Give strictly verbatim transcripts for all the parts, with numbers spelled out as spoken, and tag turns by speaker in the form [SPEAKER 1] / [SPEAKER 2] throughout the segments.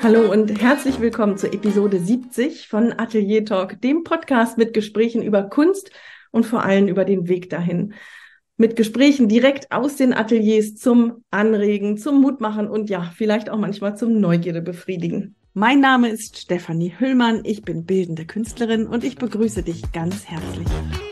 [SPEAKER 1] Hallo und herzlich willkommen zur Episode siebzig von Atelier Talk, dem Podcast mit Gesprächen über Kunst und vor allem über den Weg dahin. Mit Gesprächen direkt aus den Ateliers zum Anregen, zum Mutmachen und ja, vielleicht auch manchmal zum Neugierde befriedigen. Mein Name ist Stefanie Hüllmann, ich bin bildende Künstlerin und ich begrüße dich ganz herzlich.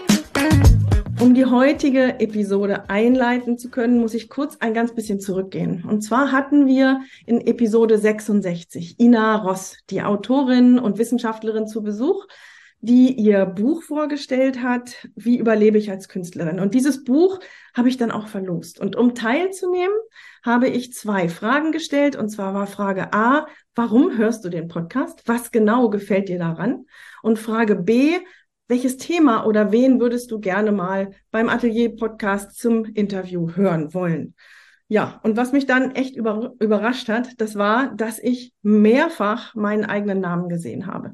[SPEAKER 1] Um die heutige Episode einleiten zu können, muss ich kurz ein ganz bisschen zurückgehen. Und zwar hatten wir in Episode sechsundsechzig Ina Ross, die Autorin und Wissenschaftlerin, zu Besuch, die ihr Buch vorgestellt hat, Wie überlebe ich als Künstlerin? Und dieses Buch habe ich dann auch verlost. Und um teilzunehmen, habe ich zwei Fragen gestellt. Und zwar war Frage A, warum hörst du den Podcast? Was genau gefällt dir daran? Und Frage B, welches Thema oder wen würdest du gerne mal beim Atelier-Podcast zum Interview hören wollen? Ja, und was mich dann echt über, überrascht hat, das war, dass ich mehrfach meinen eigenen Namen gesehen habe.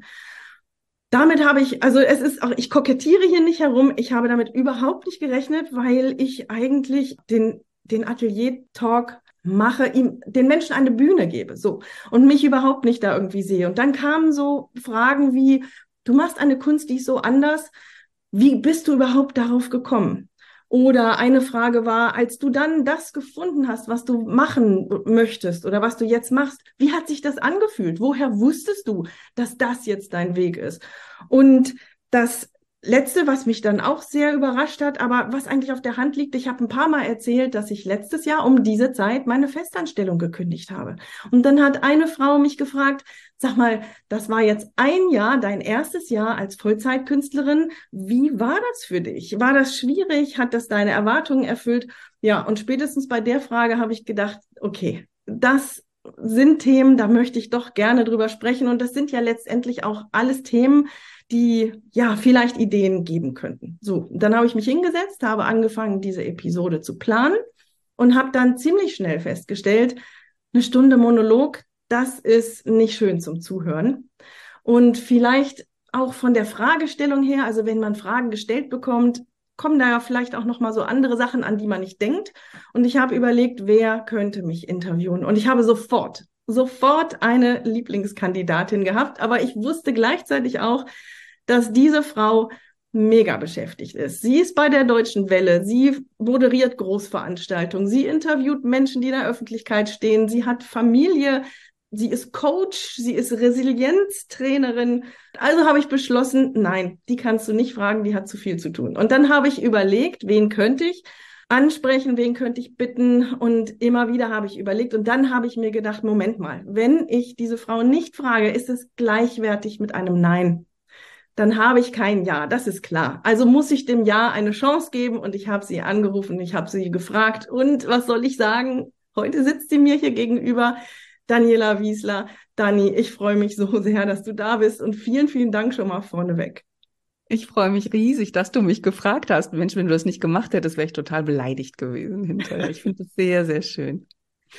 [SPEAKER 1] Damit habe ich, also es ist auch, ich kokettiere hier nicht herum, ich habe damit überhaupt nicht gerechnet, weil ich eigentlich den, den Atelier-Talk mache, ihm, den Menschen eine Bühne gebe, so, und mich überhaupt nicht da irgendwie sehe. Und dann kamen so Fragen wie, du machst eine Kunst, die ist so anders. Wie bist du überhaupt darauf gekommen? Oder eine Frage war, als du dann das gefunden hast, was du machen möchtest oder was du jetzt machst, wie hat sich das angefühlt? Woher wusstest du, dass das jetzt dein Weg ist? Und das Letzte, was mich dann auch sehr überrascht hat, aber was eigentlich auf der Hand liegt, ich habe ein paar Mal erzählt, dass ich letztes Jahr um diese Zeit meine Festanstellung gekündigt habe. Und dann hat eine Frau mich gefragt, sag mal, das war jetzt ein Jahr, dein erstes Jahr als Vollzeitkünstlerin. Wie war das für dich? War das schwierig? Hat das deine Erwartungen erfüllt? Ja, und spätestens bei der Frage habe ich gedacht, okay, das sind Themen, da möchte ich doch gerne drüber sprechen. Und das sind ja letztendlich auch alles Themen, die ja vielleicht Ideen geben könnten. So, dann habe ich mich hingesetzt, habe angefangen, diese Episode zu planen und habe dann ziemlich schnell festgestellt, eine Stunde Monolog, das ist nicht schön zum Zuhören. Und vielleicht auch von der Fragestellung her, also wenn man Fragen gestellt bekommt, kommen da ja vielleicht auch noch mal so andere Sachen, an die man nicht denkt. Und ich habe überlegt, wer könnte mich interviewen? Und ich habe sofort, sofort eine Lieblingskandidatin gehabt, aber ich wusste gleichzeitig auch, dass diese Frau mega beschäftigt ist. Sie ist bei der Deutschen Welle, sie moderiert Großveranstaltungen, sie interviewt Menschen, die in der Öffentlichkeit stehen, sie hat Familie, sie ist Coach, sie ist Resilienztrainerin. Also habe ich beschlossen, nein, die kannst du nicht fragen, die hat zu viel zu tun. Und dann habe ich überlegt, wen könnte ich ansprechen, wen könnte ich bitten, und immer wieder habe ich überlegt und dann habe ich mir gedacht, Moment mal, wenn ich diese Frau nicht frage, ist es gleichwertig mit einem Nein. Dann habe ich kein Ja, das ist klar. Also muss ich dem Ja eine Chance geben, und ich habe sie angerufen, ich habe sie gefragt, und was soll ich sagen? Heute sitzt sie mir hier gegenüber, Daniela Wiesler. Dani, ich freue mich so sehr, dass du da bist, und vielen, vielen Dank schon mal vorneweg.
[SPEAKER 2] Ich freue mich riesig, dass du mich gefragt hast. Mensch, wenn du das nicht gemacht hättest, wäre ich total beleidigt gewesen hinterher. Ich finde es sehr, sehr schön.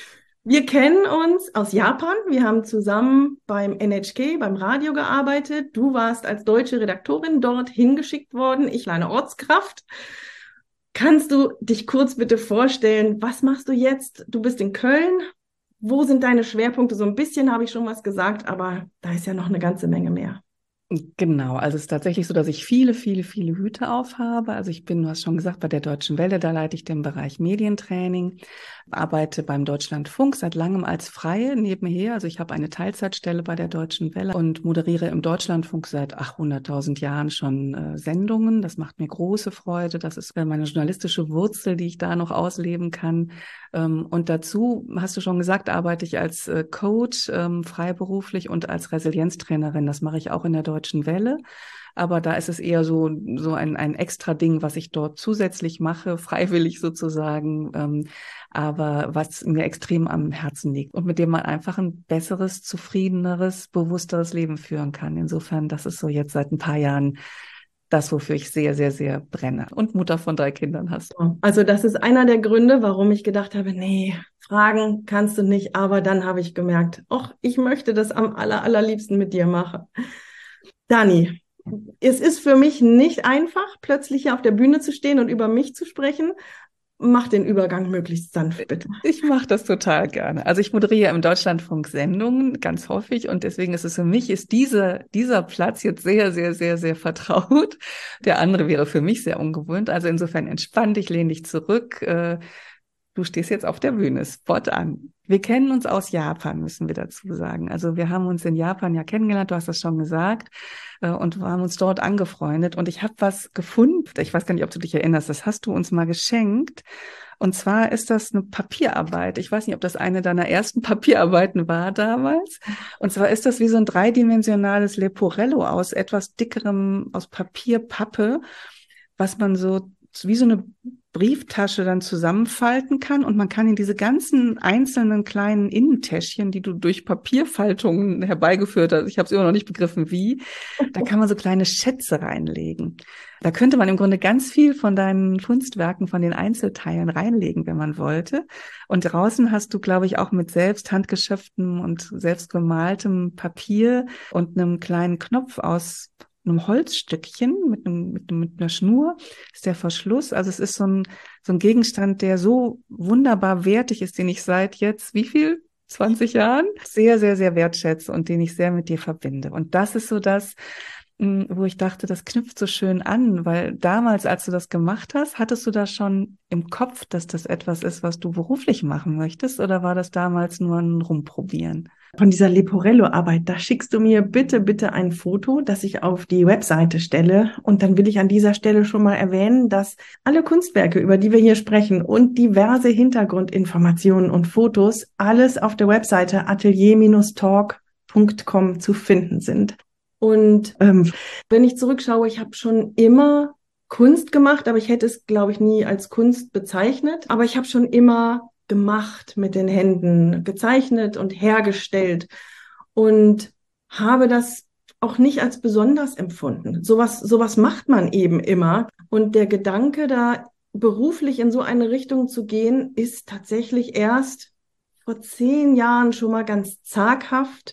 [SPEAKER 1] Wir kennen uns aus Japan. Wir haben zusammen beim N H K, beim Radio gearbeitet. Du warst als deutsche Redaktorin dort hingeschickt worden. Ich war eine Ortskraft. Kannst du dich kurz bitte vorstellen, was machst du jetzt? Du bist in Köln. Wo sind deine Schwerpunkte? So ein bisschen habe ich schon was gesagt, aber da ist ja noch eine ganze Menge mehr.
[SPEAKER 2] Genau, also es ist tatsächlich so, dass ich viele, viele, viele Hüte aufhabe. Also ich bin, du hast schon gesagt, bei der Deutschen Welle, da leite ich den Bereich Medientraining, arbeite beim Deutschlandfunk seit langem als Freie nebenher. Also ich habe eine Teilzeitstelle bei der Deutschen Welle und moderiere im Deutschlandfunk seit ach, hunderttausend Jahren schon äh, Sendungen. Das macht mir große Freude. Das ist meine journalistische Wurzel, die ich da noch ausleben kann. Ähm, und dazu, hast du schon gesagt, arbeite ich als äh, Coach, ähm, freiberuflich, und als Resilienztrainerin. Das mache ich auch in der Deutschen Welle. Aber da ist es eher so, so ein, ein extra Ding, was ich dort zusätzlich mache, freiwillig sozusagen, ähm, aber was mir extrem am Herzen liegt und mit dem man einfach ein besseres, zufriedeneres, bewussteres Leben führen kann. Insofern, das ist so jetzt seit ein paar Jahren das, wofür ich sehr, sehr, sehr brenne. Und Mutter von drei Kindern hast.
[SPEAKER 1] Also das ist einer der Gründe, warum ich gedacht habe, nee, fragen kannst du nicht. Aber dann habe ich gemerkt, ach, ich möchte das am aller, allerliebsten mit dir machen. Dani, es ist für mich nicht einfach, plötzlich hier auf der Bühne zu stehen und über mich zu sprechen. mach den Übergang möglichst sanft, bitte.
[SPEAKER 2] Ich mache das total gerne. Also ich moderiere im Deutschlandfunk Sendungen ganz häufig und deswegen ist es für mich, ist dieser, dieser Platz jetzt sehr, sehr, sehr, sehr vertraut. Der andere wäre für mich sehr ungewohnt. Also insofern entspann dich, lehn dich zurück. Du stehst jetzt auf der Bühne, Spot an. Wir kennen uns aus Japan, müssen wir dazu sagen. Also wir haben uns in Japan ja kennengelernt, du hast das schon gesagt, und wir haben uns dort angefreundet. Und ich habe was gefunden, ich weiß gar nicht, ob du dich erinnerst, das hast du uns mal geschenkt. Und zwar ist das eine Papierarbeit. Ich weiß nicht, ob das eine deiner ersten Papierarbeiten war damals. Und zwar ist das wie so ein dreidimensionales Leporello aus etwas dickerem, aus Papierpappe, was man so wie so eine Brieftasche dann zusammenfalten kann und man kann in diese ganzen einzelnen kleinen Innentäschchen, die du durch Papierfaltungen herbeigeführt hast, ich habe es immer noch nicht begriffen, wie, da kann man so kleine Schätze reinlegen. Da könnte man im Grunde ganz viel von deinen Kunstwerken, von den Einzelteilen reinlegen, wenn man wollte. Und draußen hast du, glaube ich, auch mit selbst handgeschöpftem und selbst gemaltem Papier und einem kleinen Knopf aus einem Holzstückchen mit, einem, mit, einem, mit einer Schnur ist der Verschluss. Also es ist so ein, so ein Gegenstand, der so wunderbar wertig ist, den ich seit jetzt, wie viel? zwanzig Jahren sehr, sehr, sehr wertschätze und den ich sehr mit dir verbinde. Und das ist so das, wo ich dachte, das knüpft so schön an, weil damals, als du das gemacht hast, hattest du da schon im Kopf, dass das etwas ist, was du beruflich machen möchtest, oder war das damals nur ein Rumprobieren?
[SPEAKER 1] Von dieser Leporello-Arbeit, da schickst du mir bitte, bitte ein Foto, das ich auf die Webseite stelle. Und dann will ich an dieser Stelle schon mal erwähnen, dass alle Kunstwerke, über die wir hier sprechen und diverse Hintergrundinformationen und Fotos, alles auf der Webseite atelier Bindestrich talk Punkt com zu finden sind. Und ähm, wenn ich zurückschaue, ich habe schon immer Kunst gemacht, aber ich hätte es, glaube ich, nie als Kunst bezeichnet. Aber ich habe schon immer gemacht mit den Händen, gezeichnet und hergestellt und habe das auch nicht als besonders empfunden. Sowas, sowas macht man eben immer. Und der Gedanke, da beruflich in so eine Richtung zu gehen, ist tatsächlich erst vor zehn Jahren schon mal ganz zaghaft.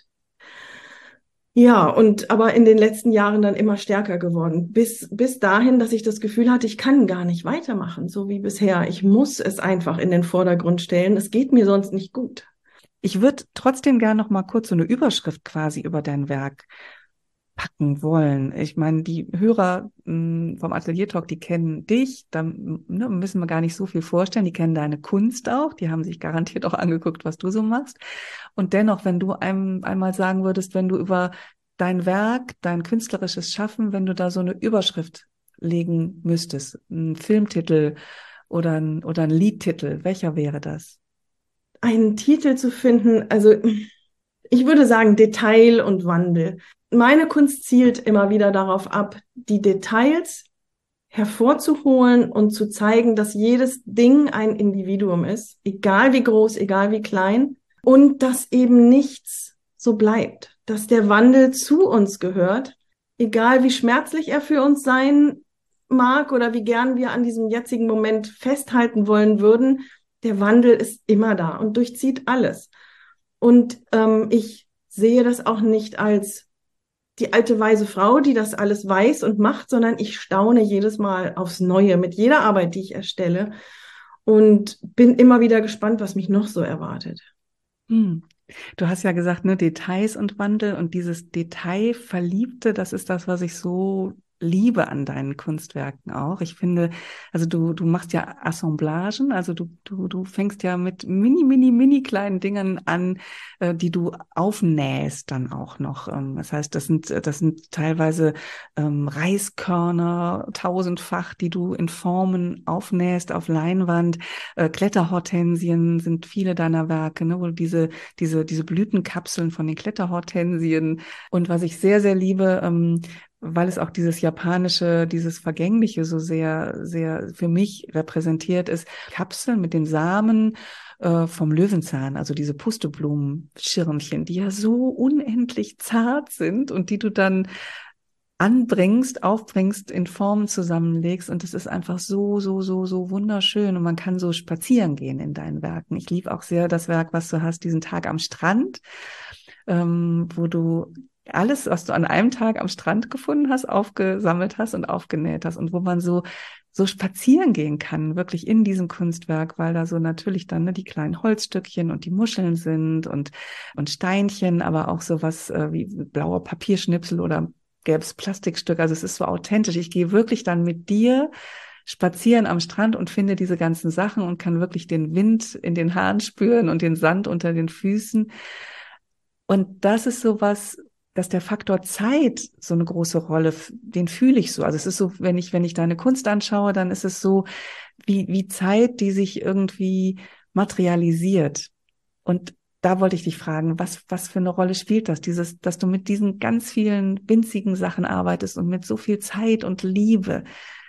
[SPEAKER 1] Ja, und aber in den letzten Jahren dann immer stärker geworden. Bis, bis dahin, dass ich das Gefühl hatte, ich kann gar nicht weitermachen, so wie bisher. Ich muss es einfach in den Vordergrund stellen. Es geht mir sonst nicht gut.
[SPEAKER 2] Ich würde trotzdem gerne noch mal kurz so eine Überschrift quasi über dein Werk packen wollen. Ich meine, die Hörer mh, vom Atelier Talk, die kennen dich, da ne, müssen wir gar nicht so viel vorstellen, die kennen deine Kunst auch, die haben sich garantiert auch angeguckt, was du so machst. Und dennoch, wenn du einem einmal sagen würdest, wenn du über dein Werk, dein künstlerisches Schaffen, wenn du da so eine Überschrift legen müsstest, einen Filmtitel oder ein, oder ein Liedtitel, welcher wäre das?
[SPEAKER 1] Einen Titel zu finden, also ich würde sagen Detail und Wandel. Meine Kunst zielt immer wieder darauf ab, die Details hervorzuholen und zu zeigen, dass jedes Ding ein Individuum ist, egal wie groß, egal wie klein, und dass eben nichts so bleibt, dass der Wandel zu uns gehört, egal wie schmerzlich er für uns sein mag oder wie gern wir an diesem jetzigen Moment festhalten wollen würden, der Wandel ist immer da und durchzieht alles. Und ähm, ich sehe das auch nicht als die alte weise Frau, die das alles weiß und macht, sondern ich staune jedes Mal aufs Neue mit jeder Arbeit, die ich erstelle und bin immer wieder gespannt, was mich noch so erwartet.
[SPEAKER 2] Hm. Du hast ja gesagt, ne, Details und Wandel, und dieses Detailverliebte, das ist das, was ich so liebe an deinen Kunstwerken auch. Ich finde, also du du machst ja Assemblagen, also du du du fängst ja mit mini mini mini kleinen Dingen an, äh, die du aufnähst dann auch noch. Ähm, das heißt, das sind das sind teilweise ähm, Reiskörner tausendfach, die du in Formen aufnähst auf Leinwand. Äh, Kletterhortensien sind viele deiner Werke, ne, wo du diese diese diese Blütenkapseln von den Kletterhortensien, und was ich sehr sehr liebe, ähm, weil es auch dieses Japanische, dieses Vergängliche so sehr, sehr für mich repräsentiert ist, Kapseln mit den Samen äh, vom Löwenzahn, also diese Pusteblumenschirmchen, die ja so unendlich zart sind und die du dann anbringst, aufbringst, in Formen zusammenlegst, und es ist einfach so, so, so, so wunderschön, und man kann so spazieren gehen in deinen Werken. Ich liebe auch sehr das Werk, was du hast, diesen Tag am Strand, ähm, wo du alles, was du an einem Tag am Strand gefunden hast, aufgesammelt hast und aufgenäht hast und wo man so so spazieren gehen kann, wirklich in diesem Kunstwerk, weil da so natürlich dann ne, die kleinen Holzstückchen und die Muscheln sind und und Steinchen, aber auch sowas äh, wie blauer Papierschnipsel oder gelbes Plastikstück. Also es ist so authentisch. Ich gehe wirklich dann mit dir spazieren am Strand und finde diese ganzen Sachen und kann wirklich den Wind in den Haaren spüren und den Sand unter den Füßen. Und das ist sowas, dass der Faktor Zeit so eine große Rolle, den fühle ich so. Also es ist so, wenn ich, wenn ich deine Kunst anschaue, dann ist es so wie, wie Zeit, die sich irgendwie materialisiert. Und da wollte ich dich fragen, was, was für eine Rolle spielt das? Dieses, dass du mit diesen ganz vielen winzigen Sachen arbeitest und mit so viel Zeit und Liebe,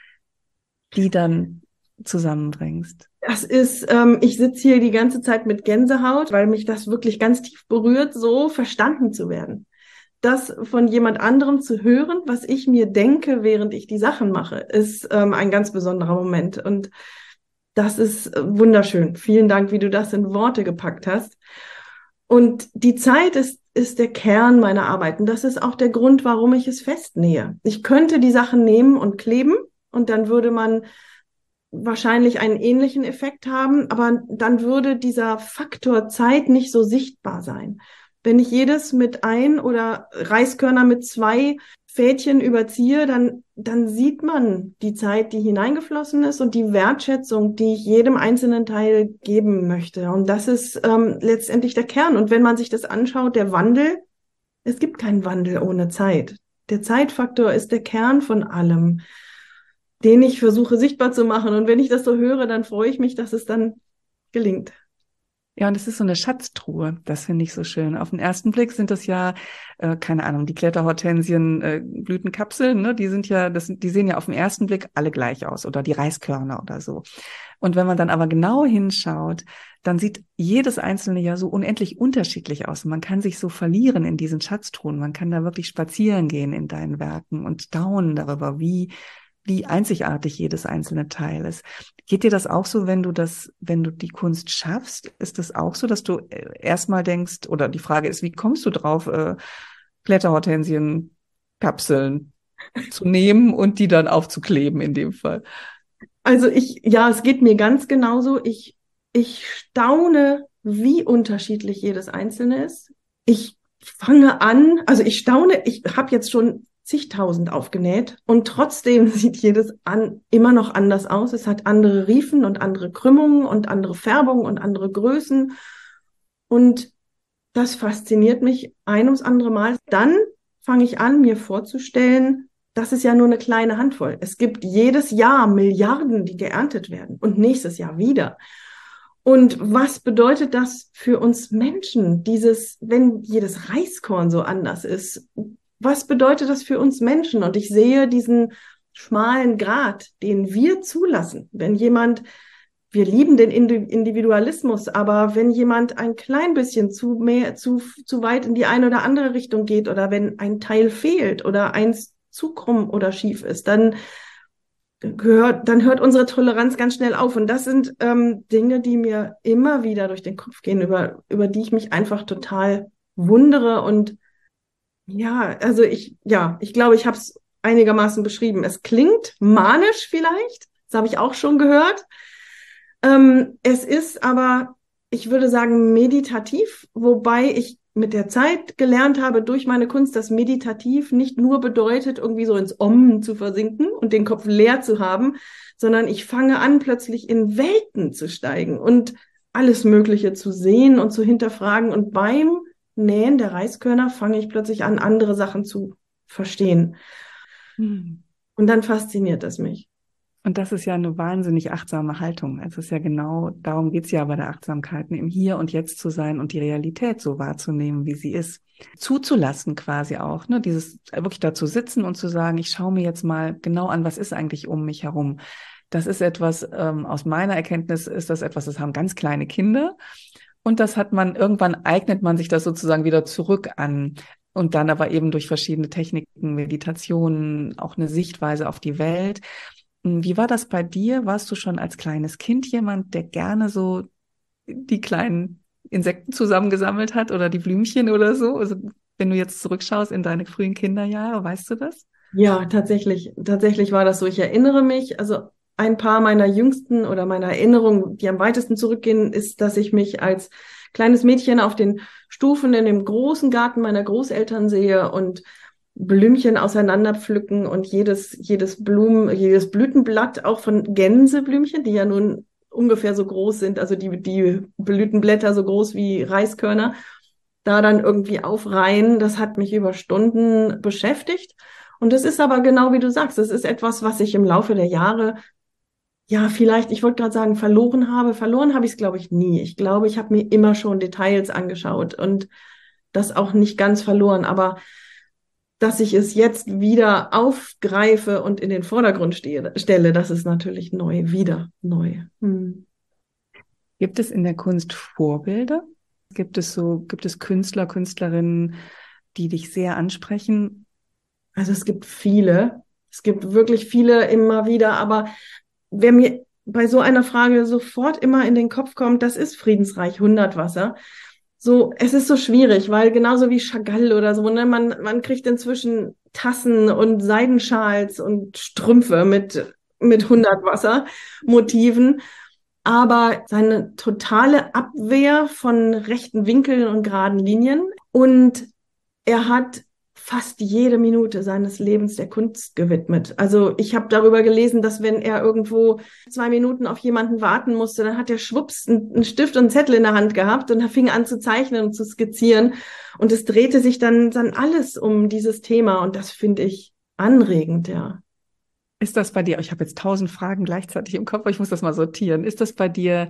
[SPEAKER 2] die dann zusammenbringst.
[SPEAKER 1] Das ist, ähm, ich sitze hier die ganze Zeit mit Gänsehaut, weil mich das wirklich ganz tief berührt, so verstanden zu werden. Das von jemand anderem zu hören, was ich mir denke, während ich die Sachen mache, ist ähm, ein ganz besonderer Moment. Und das ist wunderschön. Vielen Dank, wie du das in Worte gepackt hast. Und die Zeit ist, ist der Kern meiner Arbeit. Und das ist auch der Grund, warum ich es festnähe. Ich könnte die Sachen nehmen und kleben und dann würde man wahrscheinlich einen ähnlichen Effekt haben, aber dann würde dieser Faktor Zeit nicht so sichtbar sein. Wenn ich jedes mit ein oder Reiskörner mit zwei Fädchen überziehe, dann, dann sieht man die Zeit, die hineingeflossen ist und die Wertschätzung, die ich jedem einzelnen Teil geben möchte. Und das ist ähm, letztendlich der Kern. Und wenn man sich das anschaut, der Wandel, es gibt keinen Wandel ohne Zeit. Der Zeitfaktor ist der Kern von allem, den ich versuche sichtbar zu machen. Und wenn ich das so höre, dann freue ich mich, dass es dann gelingt.
[SPEAKER 2] Ja, und es ist so eine Schatztruhe. Das finde ich so schön. Auf den ersten Blick sind das ja, äh, keine Ahnung, die Kletterhortensien, äh, Blütenkapseln, ne? Die sind ja, das, die sehen ja auf den ersten Blick alle gleich aus oder die Reiskörner oder so. Und wenn man dann aber genau hinschaut, dann sieht jedes einzelne ja so unendlich unterschiedlich aus. Und man kann sich so verlieren in diesen Schatztruhen. Man kann da wirklich spazieren gehen in deinen Werken und staunen darüber, wie wie einzigartig jedes einzelne Teil ist. Geht dir das auch so, wenn du das, wenn du die Kunst schaffst? Ist das auch so, dass du erstmal denkst, oder die Frage ist, wie kommst du drauf, äh, Kletterhortensienkapseln zu nehmen und die dann aufzukleben in dem Fall?
[SPEAKER 1] Also ich, ja, es geht mir ganz genauso. Ich, ich staune, wie unterschiedlich jedes einzelne ist. Ich fange an, also ich staune, ich habe jetzt schon zigtausend aufgenäht und trotzdem sieht jedes an immer noch anders aus. Es hat andere Riefen und andere Krümmungen und andere Färbungen und andere Größen und das fasziniert mich ein ums andere Mal. Dann fange ich an, mir vorzustellen, das ist ja nur eine kleine Handvoll. Es gibt jedes Jahr Milliarden, die geerntet werden und nächstes Jahr wieder. Und was bedeutet das für uns Menschen, dieses, wenn jedes Reiskorn so anders ist? Was bedeutet das für uns Menschen? Und ich sehe diesen schmalen Grat, den wir zulassen. Wenn jemand, wir lieben den Individualismus, aber wenn jemand ein klein bisschen zu mehr, zu, zu weit in die eine oder andere Richtung geht oder wenn ein Teil fehlt oder eins zu krumm oder schief ist, dann gehört, dann hört unsere Toleranz ganz schnell auf. Und das sind ähm, Dinge, die mir immer wieder durch den Kopf gehen, über, über die ich mich einfach total wundere und ja, also ich, ja, ich glaube, ich habe es einigermaßen beschrieben. Es klingt manisch vielleicht, das habe ich auch schon gehört. Ähm, es ist aber, ich würde sagen, meditativ, wobei ich mit der Zeit gelernt habe durch meine Kunst, dass meditativ nicht nur bedeutet, irgendwie so ins Om zu versinken und den Kopf leer zu haben, sondern ich fange an, plötzlich in Welten zu steigen und alles Mögliche zu sehen und zu hinterfragen. Und beim Nähen der Reiskörner fange ich plötzlich an, andere Sachen zu verstehen. Hm. Und dann fasziniert es mich.
[SPEAKER 2] Und das ist ja eine wahnsinnig achtsame Haltung. Es ist ja genau, darum geht's ja bei der Achtsamkeit, im Hier und Jetzt zu sein und die Realität so wahrzunehmen, wie sie ist. Zuzulassen quasi auch, ne? Dieses wirklich da zu sitzen und zu sagen, ich schaue mir jetzt mal genau an, was ist eigentlich um mich herum. Das ist etwas, ähm, aus meiner Erkenntnis ist das etwas, das haben ganz kleine Kinder. Und das hat man, irgendwann eignet man sich das sozusagen wieder zurück an. Und dann aber eben durch verschiedene Techniken, Meditationen, auch eine Sichtweise auf die Welt. Wie war das bei dir? Warst du schon als kleines Kind jemand, der gerne so die kleinen Insekten zusammengesammelt hat oder die Blümchen oder so? Also wenn du jetzt zurückschaust in deine frühen Kinderjahre, weißt du das?
[SPEAKER 1] Ja, tatsächlich, tatsächlich war das so. Ich erinnere mich, also ein paar meiner jüngsten oder meiner Erinnerungen, die am weitesten zurückgehen, ist, dass ich mich als kleines Mädchen auf den Stufen in dem großen Garten meiner Großeltern sehe und Blümchen auseinanderpflücken und jedes, jedes Blumen, jedes Blütenblatt auch von Gänseblümchen, die ja nun ungefähr so groß sind, also die, die Blütenblätter so groß wie Reiskörner, da dann irgendwie aufreihen. Das hat mich über Stunden beschäftigt. Und das ist aber genau wie du sagst, das ist etwas, was ich im Laufe der Jahre, ja, vielleicht, ich wollte gerade sagen, verloren habe. Verloren habe ich es, glaube ich, nie. Ich glaube, ich habe mir immer schon Details angeschaut und das auch nicht ganz verloren. Aber dass ich es jetzt wieder aufgreife und in den Vordergrund stehe, stelle, das ist natürlich neu, wieder neu. Hm.
[SPEAKER 2] Gibt es in der Kunst Vorbilder? Gibt es so, gibt es Künstler, Künstlerinnen, die dich sehr ansprechen?
[SPEAKER 1] Also es gibt viele, es gibt wirklich viele immer wieder, aber wer mir bei so einer Frage sofort immer in den Kopf kommt, das ist Friedensreich Hundertwasser. So, es ist so schwierig, weil genauso wie Chagall oder so, ne, man, man kriegt inzwischen Tassen und Seidenschals und Strümpfe mit, mit Hundertwasser-Motiven. Aber seine totale Abwehr von rechten Winkeln und geraden Linien. Und er hat fast jede Minute seines Lebens der Kunst gewidmet. Also ich habe darüber gelesen, dass wenn er irgendwo zwei Minuten auf jemanden warten musste, dann hat er schwupps einen Stift und einen Zettel in der Hand gehabt und er fing an zu zeichnen und zu skizzieren. Und es drehte sich dann, dann alles um dieses Thema. Und das finde ich anregend, ja.
[SPEAKER 2] Ist das bei dir, ich habe jetzt tausend Fragen gleichzeitig im Kopf, aber ich muss das mal sortieren. Ist das bei dir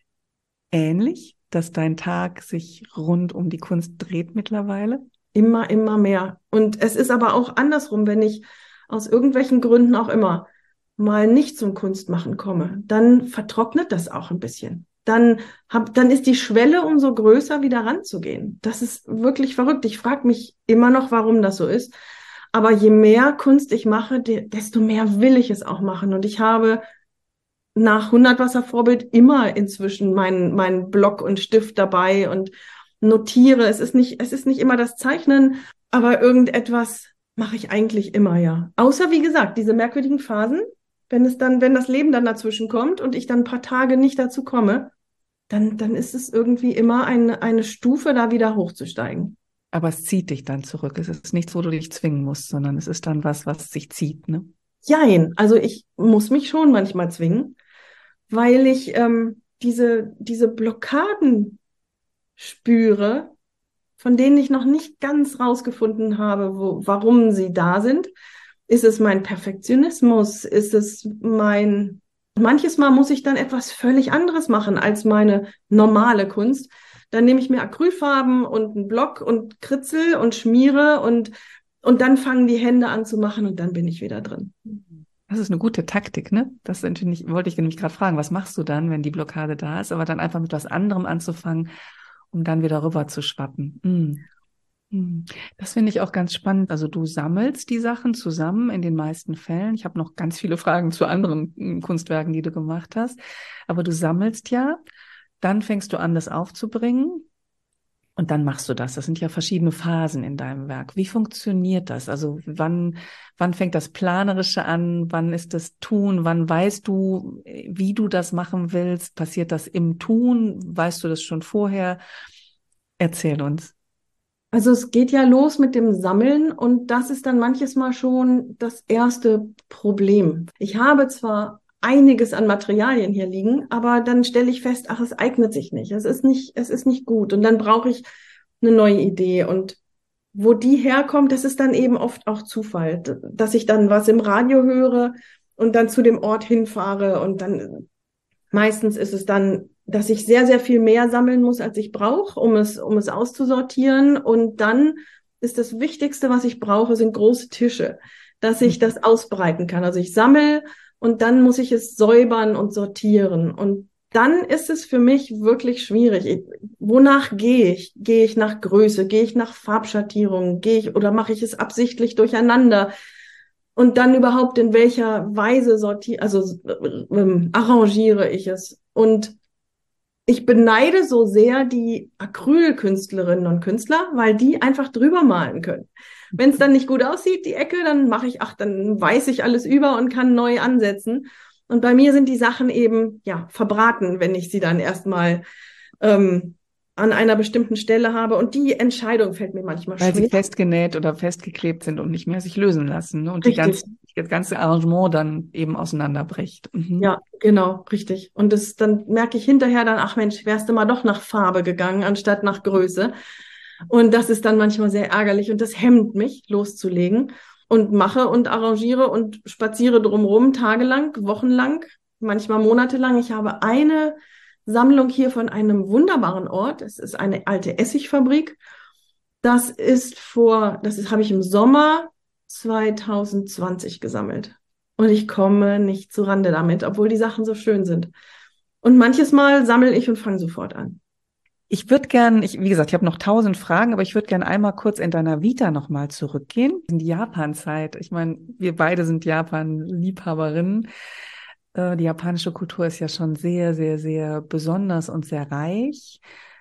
[SPEAKER 2] ähnlich, dass dein Tag sich rund um die Kunst dreht mittlerweile?
[SPEAKER 1] Immer, immer mehr. Und es ist aber auch andersrum, wenn ich aus irgendwelchen Gründen auch immer mal nicht zum Kunstmachen komme, dann vertrocknet das auch ein bisschen. Dann hab, dann ist die Schwelle umso größer, wieder ranzugehen. Das ist wirklich verrückt. Ich frage mich immer noch, warum das so ist. Aber je mehr Kunst ich mache, desto mehr will ich es auch machen. Und ich habe nach Hundertwasser-Vorbild immer inzwischen meinen, meinen Block und Stift dabei und notiere. Es ist nicht, es ist nicht immer das Zeichnen, aber irgendetwas mache ich eigentlich immer, ja. Außer, wie gesagt, diese merkwürdigen Phasen, wenn es dann, wenn das Leben dann dazwischen kommt und ich dann ein paar Tage nicht dazu komme, dann, dann ist es irgendwie immer eine, eine Stufe, da wieder hochzusteigen.
[SPEAKER 2] Aber es zieht dich dann zurück. Es ist nichts, wo du dich zwingen musst, sondern es ist dann was, was sich zieht, ne?
[SPEAKER 1] Jein, also ich muss mich schon manchmal zwingen, weil ich ähm, diese, diese Blockaden spüre, von denen ich noch nicht ganz rausgefunden habe, wo, warum sie da sind. Ist es mein Perfektionismus? Ist es mein... Manches Mal muss ich dann etwas völlig anderes machen als meine normale Kunst. Dann nehme ich mir Acrylfarben und einen Block und kritzel und schmiere und, und dann fangen die Hände an zu machen und dann bin ich wieder drin.
[SPEAKER 2] Das ist eine gute Taktik, ne? Das natürlich, wollte ich nämlich gerade fragen, was machst du dann, wenn die Blockade da ist, aber dann einfach mit was anderem anzufangen, um dann wieder rüber zu schwappen. Mm. Mm. Das finde ich auch ganz spannend. Also du sammelst die Sachen zusammen in den meisten Fällen. Ich habe noch ganz viele Fragen zu anderen mm, Kunstwerken, die du gemacht hast. Aber du sammelst ja, dann fängst du an, das aufzubringen. Und dann machst du das. Das sind ja verschiedene Phasen in deinem Werk. Wie funktioniert das? Also wann, wann fängt das Planerische an? Wann ist das Tun? Wann weißt du, wie du das machen willst? Passiert das im Tun? Weißt du das schon vorher? Erzähl uns.
[SPEAKER 1] Also es geht ja los mit dem Sammeln und das ist dann manches Mal schon das erste Problem. Ich habe zwar einiges an Materialien hier liegen, aber dann stelle ich fest, ach, es eignet sich nicht. Es ist nicht, es ist nicht gut. Und dann brauche ich eine neue Idee. Und wo die herkommt, das ist dann eben oft auch Zufall, dass ich dann was im Radio höre und dann zu dem Ort hinfahre. Und dann meistens ist es dann, dass ich sehr, sehr viel mehr sammeln muss, als ich brauche, um es, um es auszusortieren. Und dann ist das Wichtigste, was ich brauche, sind große Tische, dass ich das ausbreiten kann. Also ich sammle und dann muss ich es säubern und sortieren. Und dann ist es für mich wirklich schwierig. Ich, wonach gehe ich? Gehe ich nach Größe? Gehe ich nach Farbschattierung? Gehe ich oder mache ich es absichtlich durcheinander? Und dann überhaupt in welcher Weise sortiere, also äh, äh, arrangiere ich es? Und Ich beneide so sehr die Acrylkünstlerinnen und Künstler, weil die einfach drüber malen können. Wenn es dann nicht gut aussieht, die Ecke, dann mache ich, ach, dann weiß ich alles über und kann neu ansetzen. Und bei mir sind die Sachen eben, ja, verbraten, wenn ich sie dann erstmal ähm, an einer bestimmten Stelle habe. Und die Entscheidung fällt mir manchmal
[SPEAKER 2] Weil
[SPEAKER 1] schwer.
[SPEAKER 2] sie festgenäht oder festgeklebt sind und nicht mehr sich lösen lassen, ne? Und die
[SPEAKER 1] Richtig.
[SPEAKER 2] ganze, das ganze Arrangement dann eben auseinanderbricht. Mhm.
[SPEAKER 1] Ja, genau, richtig. Und das, dann merke ich hinterher dann, ach Mensch, wärst du mal doch nach Farbe gegangen, anstatt nach Größe. Und das ist dann manchmal sehr ärgerlich und das hemmt mich, loszulegen und mache und arrangiere und spaziere drumherum, tagelang, wochenlang, manchmal monatelang. Ich habe eine Sammlung hier von einem wunderbaren Ort. Es ist eine alte Essigfabrik. Das ist vor, das ist, habe ich im Sommer zwanzig zwanzig gesammelt. Und ich komme nicht zu Rande damit, obwohl die Sachen so schön sind. Und manches Mal sammle ich und fange sofort an.
[SPEAKER 2] Ich würde gern, ich, wie gesagt, ich habe noch tausend Fragen, aber ich würde gern einmal kurz in deiner Vita nochmal zurückgehen, in die Japan-Zeit. Ich meine, wir beide sind Japan-Liebhaberinnen. Äh, die japanische Kultur ist ja schon sehr, sehr, sehr besonders und sehr reich.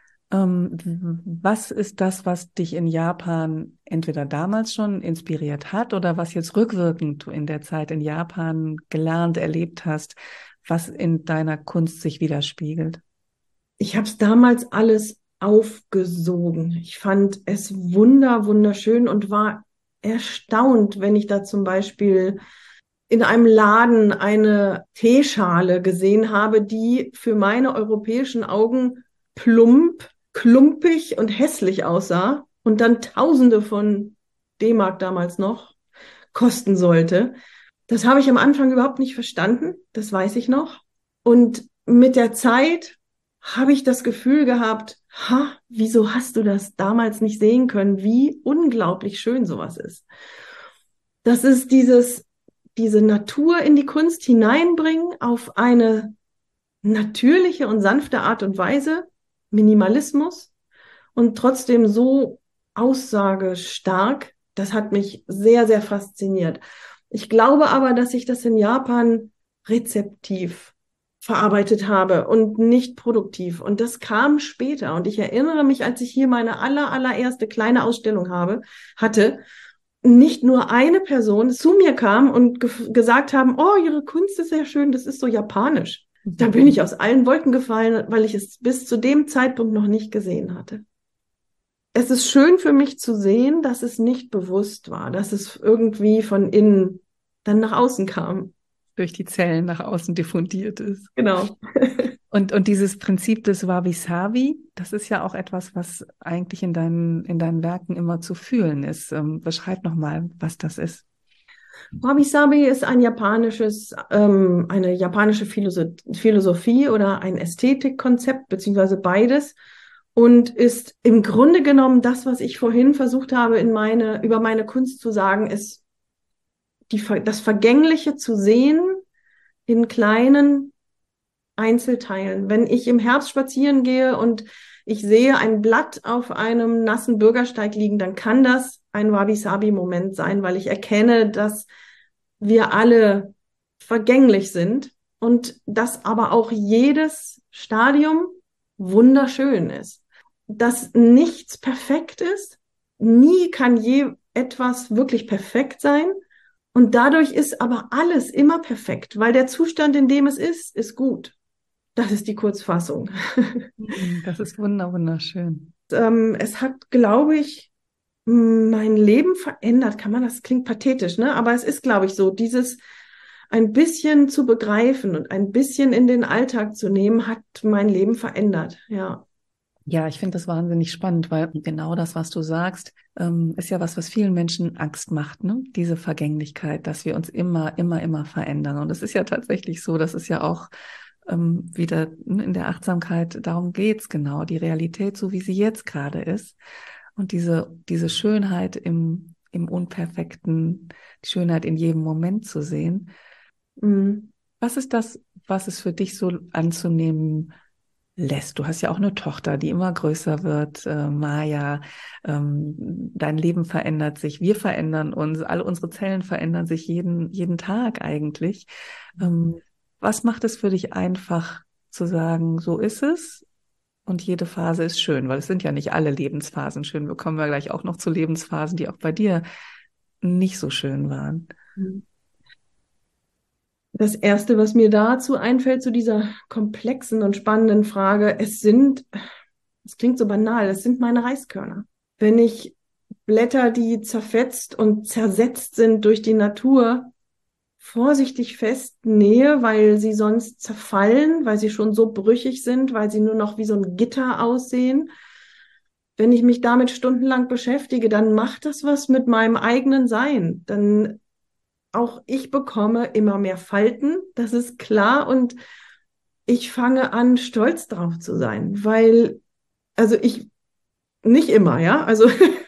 [SPEAKER 2] Ähm, was ist das, was dich in Japan entweder damals schon inspiriert hat oder was jetzt rückwirkend du in der Zeit in Japan gelernt, erlebt hast, was in deiner Kunst sich widerspiegelt?
[SPEAKER 1] Ich habe es damals alles aufgesogen. Ich fand es wunder, wunderschön und war erstaunt, wenn ich da zum Beispiel in einem Laden eine Teeschale gesehen habe, die für meine europäischen Augen plump, klumpig und hässlich aussah und dann Tausende von D-Mark damals noch kosten sollte. Das habe ich am Anfang überhaupt nicht verstanden, das weiß ich noch. Und mit der Zeit habe ich das Gefühl gehabt, ha, wieso hast du das damals nicht sehen können, wie unglaublich schön sowas ist. Das ist dieses, diese Natur in die Kunst hineinbringen auf eine natürliche und sanfte Art und Weise, Minimalismus und trotzdem so aussagestark. Das hat mich sehr, sehr fasziniert. Ich glaube aber, dass ich das in Japan rezeptiv verarbeitet habe und nicht produktiv. Und das kam später. Und ich erinnere mich, als ich hier meine aller, allererste kleine Ausstellung habe, hatte, nicht nur eine Person zu mir kam und ge- gesagt haben, oh, Ihre Kunst ist sehr schön, das ist so japanisch. Da bin ich aus allen Wolken gefallen, weil ich es bis zu dem Zeitpunkt noch nicht gesehen hatte. Es ist schön für mich zu sehen, dass es nicht bewusst war, dass es irgendwie von innen dann nach außen kam.
[SPEAKER 2] Durch die Zellen nach außen diffundiert ist.
[SPEAKER 1] Genau.
[SPEAKER 2] Und, und dieses Prinzip des Wabi-Sabi, das ist ja auch etwas, was eigentlich in deinen, in deinen Werken immer zu fühlen ist. Ähm, beschreib nochmal, was das ist.
[SPEAKER 1] Wabi-Sabi ist ein japanisches, ähm, eine japanische Philosoph- Philosophie oder ein Ästhetikkonzept, beziehungsweise beides. Und ist im Grunde genommen das, was ich vorhin versucht habe, in meine, über meine Kunst zu sagen, ist die, das Vergängliche zu sehen in kleinen Einzelteilen. Wenn ich im Herbst spazieren gehe und ich sehe ein Blatt auf einem nassen Bürgersteig liegen, dann kann das ein Wabi-Sabi-Moment sein, weil ich erkenne, dass wir alle vergänglich sind und dass aber auch jedes Stadium wunderschön ist. Dass nichts perfekt ist. Nie kann je etwas wirklich perfekt sein. Und dadurch ist aber alles immer perfekt, weil der Zustand, in dem es ist, ist gut. Das ist die Kurzfassung.
[SPEAKER 2] Das ist wunder, wunderschön.
[SPEAKER 1] ähm, es hat, glaube ich, mein Leben verändert. Kann man, das klingt pathetisch, ne? Aber es ist, glaube ich, so, dieses ein bisschen zu begreifen und ein bisschen in den Alltag zu nehmen, hat mein Leben verändert, ja.
[SPEAKER 2] Ja, ich finde das wahnsinnig spannend, weil genau das, was du sagst, ähm, ist ja was, was vielen Menschen Angst macht, ne? Diese Vergänglichkeit, dass wir uns immer, immer, immer verändern. Und es ist ja tatsächlich so, das ist ja auch ähm, wieder ne, in der Achtsamkeit, darum geht's genau, die Realität, so wie sie jetzt gerade ist. Und diese, diese Schönheit im, im Unperfekten, die Schönheit in jedem Moment zu sehen.
[SPEAKER 1] Mhm.
[SPEAKER 2] Was ist das, was es für dich so anzunehmen lässt? Du hast ja auch eine Tochter, die immer größer wird, äh, Maya. Ähm, dein Leben verändert sich, wir verändern uns, alle unsere Zellen verändern sich jeden, jeden Tag eigentlich. Ähm, was macht es für dich einfach zu sagen, so ist es Und jede Phase ist schön, weil es sind ja nicht alle Lebensphasen schön. Wir kommen ja gleich auch noch zu Lebensphasen, die auch bei dir nicht so schön waren.
[SPEAKER 1] Das Erste, was mir dazu einfällt, zu dieser komplexen und spannenden Frage, es sind, es klingt so banal, es sind meine Reiskörner. Wenn ich Blätter, die zerfetzt und zersetzt sind durch die Natur, vorsichtig festnähe, weil sie sonst zerfallen, weil sie schon so brüchig sind, weil sie nur noch wie so ein Gitter aussehen. Wenn ich mich damit stundenlang beschäftige, dann macht das was mit meinem eigenen Sein. Dann auch ich bekomme immer mehr Falten, das ist klar. Und ich fange an, stolz drauf zu sein, weil, also ich, nicht immer, ja, also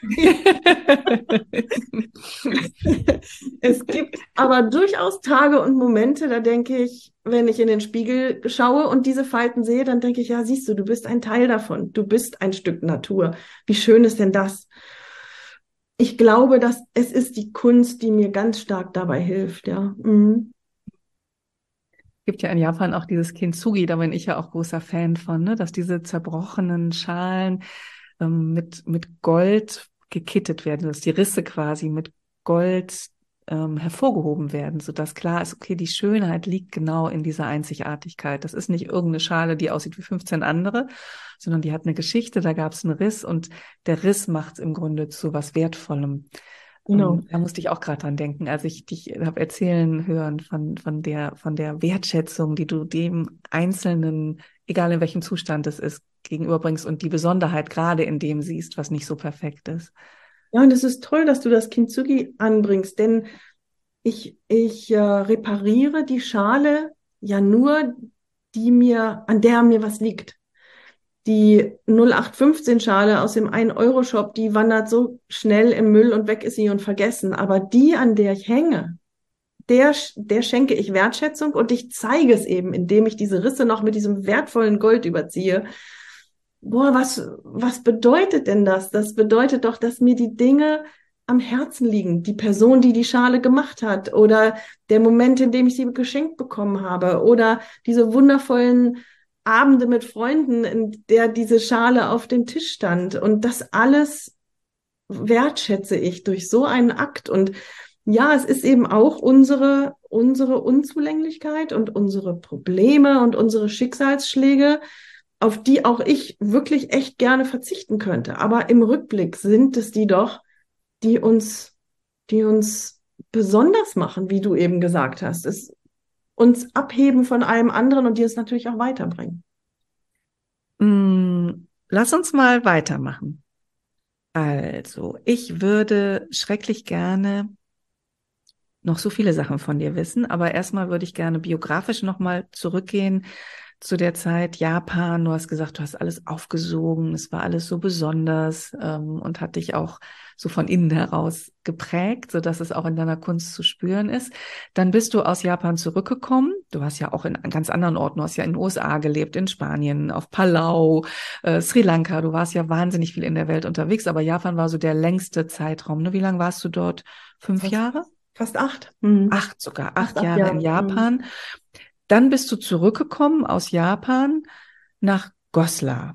[SPEAKER 1] es gibt aber durchaus Tage und Momente, da denke ich, wenn ich in den Spiegel schaue und diese Falten sehe, dann denke ich, ja, siehst du, du bist ein Teil davon. Du bist ein Stück Natur. Wie schön ist denn das? Ich glaube, dass es ist die Kunst, die mir ganz stark dabei hilft, ja. Mhm.
[SPEAKER 2] Gibt ja in Japan auch dieses Kintsugi, da bin ich ja auch großer Fan von, ne? Dass diese zerbrochenen Schalen ähm, mit, mit Gold gekittet werden, dass die Risse quasi mit Gold ähm, hervorgehoben werden, sodass klar ist, okay, die Schönheit liegt genau in dieser Einzigartigkeit. Das ist nicht irgendeine Schale, die aussieht wie fünfzehn andere, sondern die hat eine Geschichte, da gab es einen Riss und der Riss macht es im Grunde zu was Wertvollem.
[SPEAKER 1] Genau.
[SPEAKER 2] Um, da musste ich auch gerade dran denken, als ich dich habe erzählen hören von, von der, von der Wertschätzung, die du dem Einzelnen, egal in welchem Zustand es ist, gegenüberbringst und die Besonderheit gerade in dem siehst, was nicht so perfekt ist.
[SPEAKER 1] Ja, und es ist toll, dass du das Kintsugi anbringst, denn ich, ich äh, repariere die Schale ja nur, die mir, an der mir was liegt. Die null acht fünfzehn Schale aus dem ein Euro Shop, die wandert so schnell im Müll und weg ist sie und vergessen. Aber die, an der ich hänge, der, der schenke ich Wertschätzung und ich zeige es eben, indem ich diese Risse noch mit diesem wertvollen Gold überziehe. Boah, was, was bedeutet denn das? Das bedeutet doch, dass mir die Dinge am Herzen liegen. Die Person, die die Schale gemacht hat oder der Moment, in dem ich sie geschenkt bekommen habe oder diese wundervollen Abende mit Freunden, in der diese Schale auf dem Tisch stand. Und das alles wertschätze ich durch so einen Akt. Und ja, es ist eben auch unsere, unsere Unzulänglichkeit und unsere Probleme und unsere Schicksalsschläge, auf die auch ich wirklich echt gerne verzichten könnte. Aber im Rückblick sind es die doch, die uns, die uns besonders machen, wie du eben gesagt hast. Es uns abheben von allem anderen und die es natürlich auch weiterbringen.
[SPEAKER 2] Mm, lass uns mal weitermachen. Also, ich würde schrecklich gerne noch so viele Sachen von dir wissen, aber erstmal würde ich gerne biografisch nochmal zurückgehen zu der Zeit Japan. Du hast gesagt, du hast alles aufgesogen, es war alles so besonders ähm, und hat dich auch so von innen heraus geprägt, sodass es auch in deiner Kunst zu spüren ist. Dann bist du aus Japan zurückgekommen. Du hast ja auch in ganz anderen Orten, du hast ja in den U S A gelebt, in Spanien, auf Palau, äh, Sri Lanka. Du warst ja wahnsinnig viel in der Welt unterwegs, aber Japan war so der längste Zeitraum. Ne? Wie lange warst du dort? Fünf
[SPEAKER 1] Fast,
[SPEAKER 2] Jahre?
[SPEAKER 1] fast acht. Mhm.
[SPEAKER 2] Acht sogar, acht,
[SPEAKER 1] Fast acht
[SPEAKER 2] Jahre
[SPEAKER 1] Jahre.
[SPEAKER 2] in Japan. Mhm. Dann bist du zurückgekommen aus Japan nach Goslar.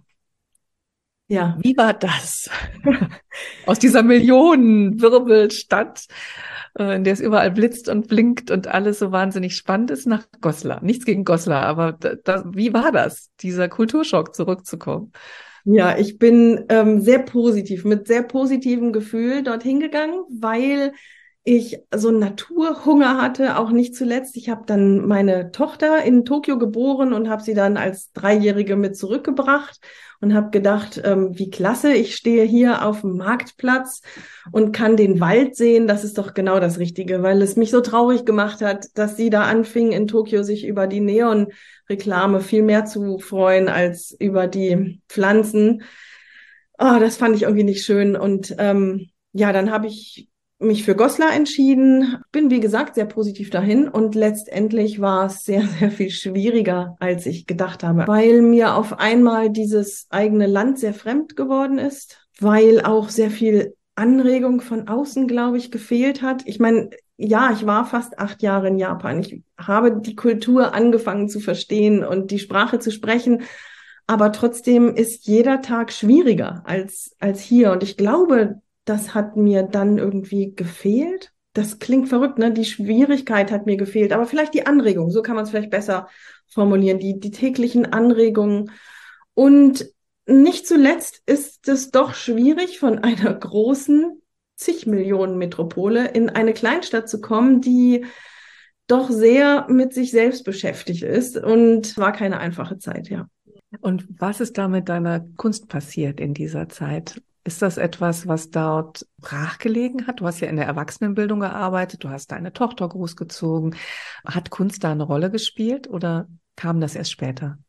[SPEAKER 1] Ja.
[SPEAKER 2] Wie war das? Aus dieser Millionenwirbelstadt, in der es überall blitzt und blinkt und alles so wahnsinnig spannend ist, nach Goslar. Nichts gegen Goslar, aber da, da, wie war das, dieser Kulturschock zurückzukommen?
[SPEAKER 1] Ja, ich bin ähm, sehr positiv, mit sehr positivem Gefühl dorthin gegangen, weil ich so einen Naturhunger hatte, auch nicht zuletzt. Ich habe dann meine Tochter in Tokio geboren und habe sie dann als Dreijährige mit zurückgebracht und habe gedacht, ähm, wie klasse, ich stehe hier auf dem Marktplatz und kann den Wald sehen. Das ist doch genau das Richtige, weil es mich so traurig gemacht hat, dass sie da anfing, in Tokio sich über die Neon-Reklame viel mehr zu freuen als über die Pflanzen. Oh, das fand ich irgendwie nicht schön. Und ähm, ja, dann habe ich mich für Goslar entschieden, bin wie gesagt sehr positiv dahin und letztendlich war es sehr, sehr viel schwieriger, als ich gedacht habe, weil mir auf einmal dieses eigene Land sehr fremd geworden ist, weil auch sehr viel Anregung von außen, glaube ich, gefehlt hat. Ich meine, ja, ich war fast acht Jahre in Japan. Ich habe die Kultur angefangen zu verstehen und die Sprache zu sprechen. Aber trotzdem ist jeder Tag schwieriger als, als hier. Und ich glaube, das hat mir dann irgendwie gefehlt. Das klingt verrückt, ne? Die Schwierigkeit hat mir gefehlt. Aber vielleicht die Anregung, so kann man es vielleicht besser formulieren. Die, die täglichen Anregungen. Und nicht zuletzt ist es doch schwierig, von einer großen, zig Millionen Metropole in eine Kleinstadt zu kommen, die doch sehr mit sich selbst beschäftigt ist. Und war keine einfache Zeit, ja.
[SPEAKER 2] Und was ist da mit deiner Kunst passiert in dieser Zeit? Ist das etwas, was dort brachgelegen hat? Du hast ja in der Erwachsenenbildung gearbeitet, du hast deine Tochter großgezogen. Hat Kunst da eine Rolle gespielt oder kam das erst später?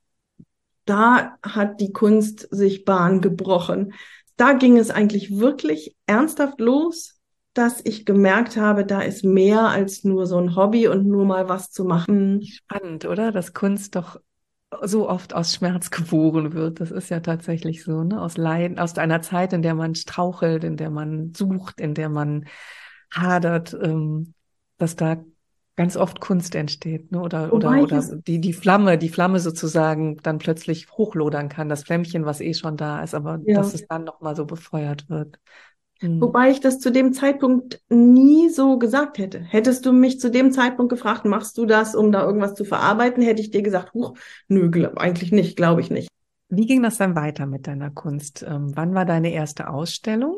[SPEAKER 1] Da hat die Kunst sich Bahn gebrochen. Da ging es eigentlich wirklich ernsthaft los, dass ich gemerkt habe, da ist mehr als nur so ein Hobby und nur mal was zu machen.
[SPEAKER 2] Spannend, oder? Dass Kunst doch so oft aus Schmerz geboren wird. Das ist ja tatsächlich so, ne? Aus Leiden, aus einer Zeit, in der man strauchelt, in der man sucht, in der man hadert, ähm, dass da ganz oft Kunst entsteht, ne? Oder, oder,
[SPEAKER 1] Wobei ich
[SPEAKER 2] oder
[SPEAKER 1] es,
[SPEAKER 2] die, die Flamme, die Flamme sozusagen dann plötzlich hochlodern kann, das Flämmchen, was eh schon da ist, aber
[SPEAKER 1] ja.
[SPEAKER 2] dass es dann nochmal so befeuert wird. Hm.
[SPEAKER 1] Wobei ich das zu dem Zeitpunkt nie so gesagt hätte. Hättest du mich zu dem Zeitpunkt gefragt, machst du das, um da irgendwas zu verarbeiten, hätte ich dir gesagt, huch, nö, glaub, eigentlich nicht, glaube ich nicht.
[SPEAKER 2] Wie ging das dann weiter mit deiner Kunst? Ähm, wann war deine erste Ausstellung?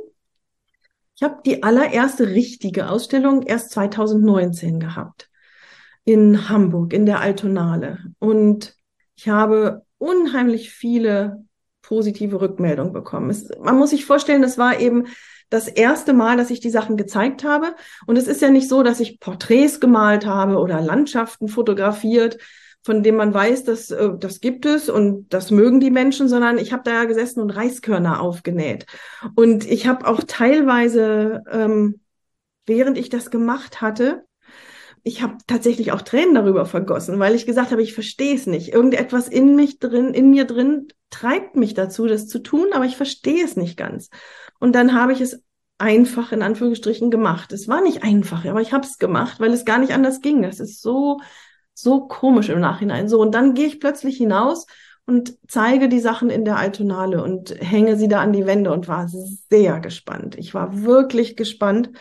[SPEAKER 1] Ich habe die allererste richtige Ausstellung erst zwanzig neunzehn gehabt. In Hamburg, in der Altonale. Und ich habe unheimlich viele positive Rückmeldungen bekommen. Es, man muss sich vorstellen, das war eben das erste Mal, dass ich die Sachen gezeigt habe. Und es ist ja nicht so, dass ich Porträts gemalt habe oder Landschaften fotografiert, von denen man weiß, dass äh, das gibt es und das mögen die Menschen, sondern ich habe da ja gesessen und Reiskörner aufgenäht. Und ich habe auch teilweise, ähm, während ich das gemacht hatte, ich habe tatsächlich auch Tränen darüber vergossen, weil ich gesagt habe, ich verstehe es nicht. Irgendetwas in mich drin, in mir drin treibt mich dazu, das zu tun, aber ich verstehe es nicht ganz. Und dann habe ich es einfach in Anführungsstrichen gemacht. Es war nicht einfach, aber ich habe es gemacht, weil es gar nicht anders ging. Das ist so, so komisch im Nachhinein. So, und dann gehe ich plötzlich hinaus und zeige die Sachen in der Altonale und hänge sie da an die Wände und war sehr gespannt. Ich war wirklich gespannt.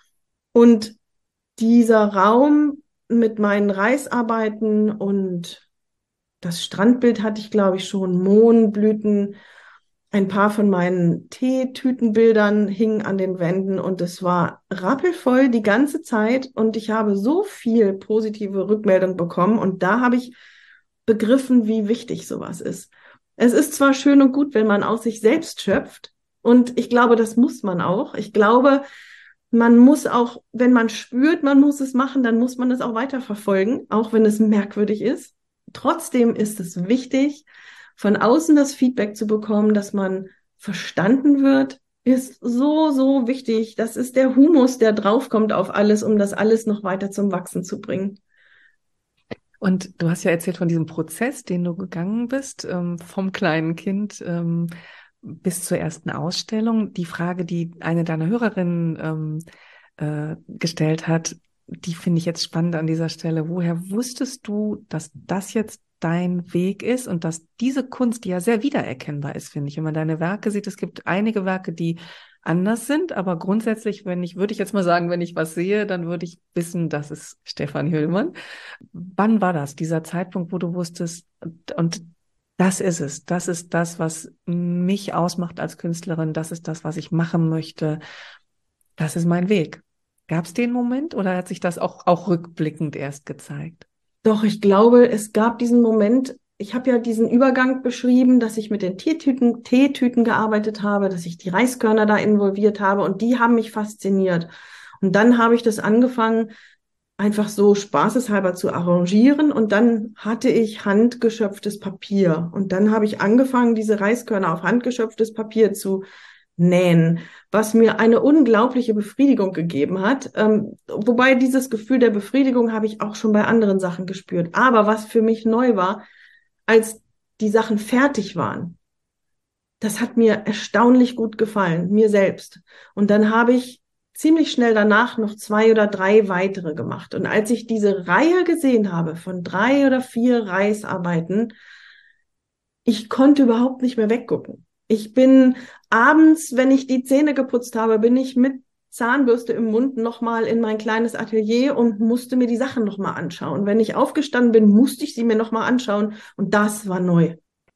[SPEAKER 1] Und dieser Raum mit meinen Reisarbeiten und das Strandbild hatte ich, glaube ich, schon, Mohnblüten, ein paar von meinen Teetütenbildern hingen an den Wänden und es war rappelvoll die ganze Zeit und ich habe so viel positive Rückmeldung bekommen und da habe ich begriffen, wie wichtig sowas ist. Es ist zwar schön und gut, wenn man aus sich selbst schöpft und ich glaube, das muss man auch. Ich glaube, man muss auch, wenn man spürt, man muss es machen, dann muss man es auch weiterverfolgen, auch wenn es merkwürdig ist. Trotzdem ist es wichtig, von außen das Feedback zu bekommen, dass man verstanden wird, ist so, so wichtig. Das ist der Humus, der draufkommt auf alles, um das alles noch weiter zum Wachsen zu bringen.
[SPEAKER 2] Und du hast ja erzählt von diesem Prozess, den du gegangen bist, ähm, vom kleinen Kind ähm, bis zur ersten Ausstellung. Die Frage, die eine deiner Hörerinnen ähm, äh, gestellt hat, die finde ich jetzt spannend an dieser Stelle. Woher wusstest du, dass das jetzt dein Weg ist und dass diese Kunst, die ja sehr wiedererkennbar ist, finde ich, wenn man deine Werke sieht, es gibt einige Werke, die anders sind, aber grundsätzlich, wenn ich, würde ich jetzt mal sagen, wenn ich was sehe, dann würde ich wissen, das ist Stefan Hüllmann. Wann war das, dieser Zeitpunkt, wo du wusstest, und das ist es, das ist das, was mich ausmacht als Künstlerin, das ist das, was ich machen möchte, das ist mein Weg. Gab es den Moment oder hat sich das auch, auch rückblickend erst gezeigt?
[SPEAKER 1] Doch, ich glaube, es gab diesen Moment, ich habe ja diesen Übergang beschrieben, dass ich mit den Teetüten, Teetüten gearbeitet habe, dass ich die Reiskörner da involviert habe und die haben mich fasziniert. Und dann habe ich das angefangen, einfach so spaßeshalber zu arrangieren und dann hatte ich handgeschöpftes Papier und dann habe ich angefangen, diese Reiskörner auf handgeschöpftes Papier zu nähen, was mir eine unglaubliche Befriedigung gegeben hat. Ähm, wobei dieses Gefühl der Befriedigung habe ich auch schon bei anderen Sachen gespürt. Aber was für mich neu war, als die Sachen fertig waren, das hat mir erstaunlich gut gefallen, mir selbst. Und dann habe ich ziemlich schnell danach noch zwei oder drei weitere gemacht. Und als ich diese Reihe gesehen habe von drei oder vier Reisarbeiten, ich konnte überhaupt nicht mehr weggucken. Ich bin abends, wenn ich die Zähne geputzt habe, bin ich mit Zahnbürste im Mund nochmal in mein kleines Atelier und musste mir die Sachen nochmal anschauen. Wenn ich aufgestanden bin, musste ich sie mir nochmal anschauen und das war neu.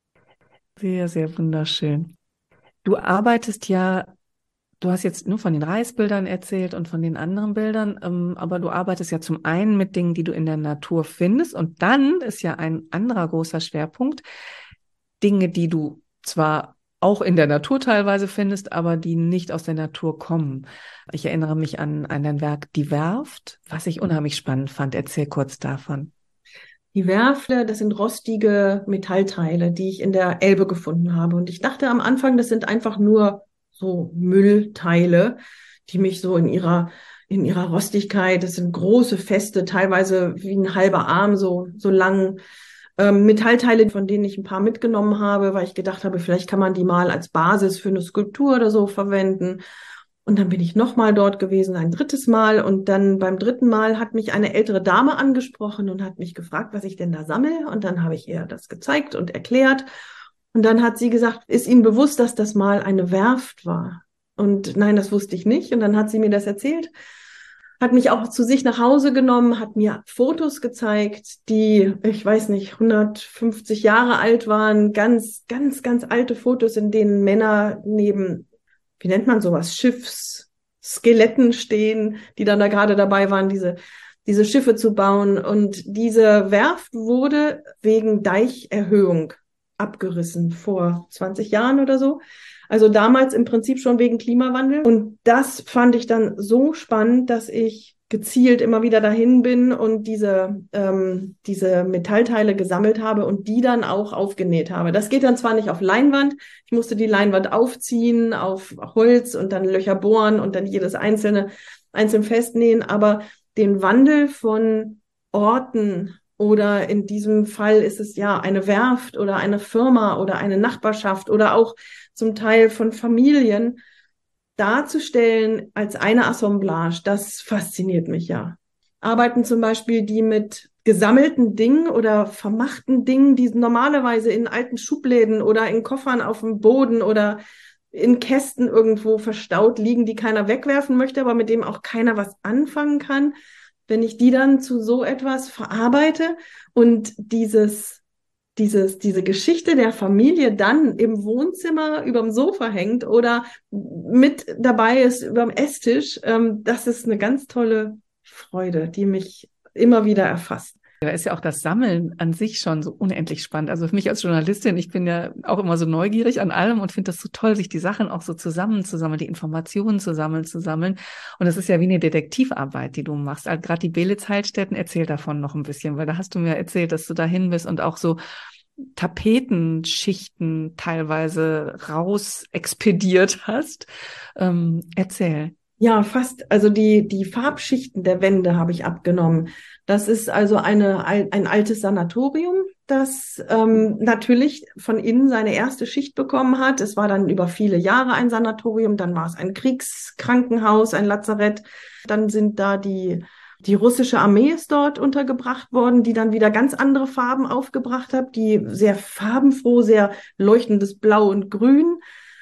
[SPEAKER 2] Sehr, sehr wunderschön. Du arbeitest ja, du hast jetzt nur von den Reisbildern erzählt und von den anderen Bildern, ähm, aber du arbeitest ja zum einen mit Dingen, die du in der Natur findest, und dann ist ja ein anderer großer Schwerpunkt, Dinge, die du zwar auch in der Natur teilweise findest, aber die nicht aus der Natur kommen. Ich erinnere mich an, an dein Werk Die Werft, was ich unheimlich spannend fand. Erzähl kurz davon.
[SPEAKER 1] Die Werfte, das sind rostige Metallteile, die ich in der Elbe gefunden habe. Und ich dachte am Anfang, das sind einfach nur so Müllteile, die mich so in ihrer, in ihrer Rostigkeit, das sind große, feste, teilweise wie ein halber Arm, so, so lang, ähm, Metallteile, von denen ich ein paar mitgenommen habe, weil ich gedacht habe, vielleicht kann man die mal als Basis für eine Skulptur oder so verwenden. Und dann bin ich nochmal dort gewesen, ein drittes Mal. Und dann beim dritten Mal hat mich eine ältere Dame angesprochen und hat mich gefragt, was ich denn da sammle. Und dann habe ich ihr das gezeigt und erklärt. Und dann hat sie gesagt, ist Ihnen bewusst, dass das mal eine Werft war? Und nein, das wusste ich nicht. Und dann hat sie mir das erzählt, hat mich auch zu sich nach Hause genommen, hat mir Fotos gezeigt, die, ich weiß nicht, hundertfünfzig Jahre alt waren. Ganz, ganz, ganz alte Fotos, in denen Männer neben, wie nennt man sowas, Schiffsskeletten stehen, die dann da gerade dabei waren, diese, diese Schiffe zu bauen. Und diese Werft wurde wegen Deicherhöhung abgerissen vor zwanzig Jahren oder so. Also damals im Prinzip schon wegen Klimawandel. Und das fand ich dann so spannend, dass ich gezielt immer wieder dahin bin und diese, ähm, diese Metallteile gesammelt habe und die dann auch aufgenäht habe. Das geht dann zwar nicht auf Leinwand, ich musste die Leinwand aufziehen auf Holz und dann Löcher bohren und dann jedes einzelne einzeln festnähen, aber den Wandel von Orten oder in diesem Fall ist es ja eine Werft oder eine Firma oder eine Nachbarschaft oder auch zum Teil von Familien darzustellen als eine Assemblage, das fasziniert mich ja. Arbeiten zum Beispiel die mit gesammelten Dingen oder vermachten Dingen, die normalerweise in alten Schubläden oder in Koffern auf dem Boden oder in Kästen irgendwo verstaut liegen, die keiner wegwerfen möchte, aber mit dem auch keiner was anfangen kann. Wenn ich die dann zu so etwas verarbeite und dieses Dieses, diese Geschichte der Familie dann im Wohnzimmer überm Sofa hängt oder mit dabei ist überm Esstisch, ähm, das ist eine ganz tolle Freude, die mich immer wieder erfasst.
[SPEAKER 2] Da ist ja auch das Sammeln an sich schon so unendlich spannend. Also für mich als Journalistin, ich bin ja auch immer so neugierig an allem und finde das so toll, sich die Sachen auch so zusammenzusammeln, die Informationen zu sammeln, zu sammeln. Und das ist ja wie eine Detektivarbeit, die du machst. Also gerade die Belitz-Heilstätten, erzähl davon noch ein bisschen, weil da hast du mir erzählt, dass du dahin bist und auch so Tapetenschichten teilweise raus expediert hast. Ähm, erzähl.
[SPEAKER 1] Ja, fast. Also die, die Farbschichten der Wände habe ich abgenommen. Das ist also eine, ein altes Sanatorium, das ähm, natürlich von innen seine erste Schicht bekommen hat. Es war dann über viele Jahre ein Sanatorium, dann war es ein Kriegskrankenhaus, ein Lazarett. Dann sind da die, die russische Armee ist dort untergebracht worden, die dann wieder ganz andere Farben aufgebracht hat, die sehr farbenfroh, sehr leuchtendes Blau und Grün.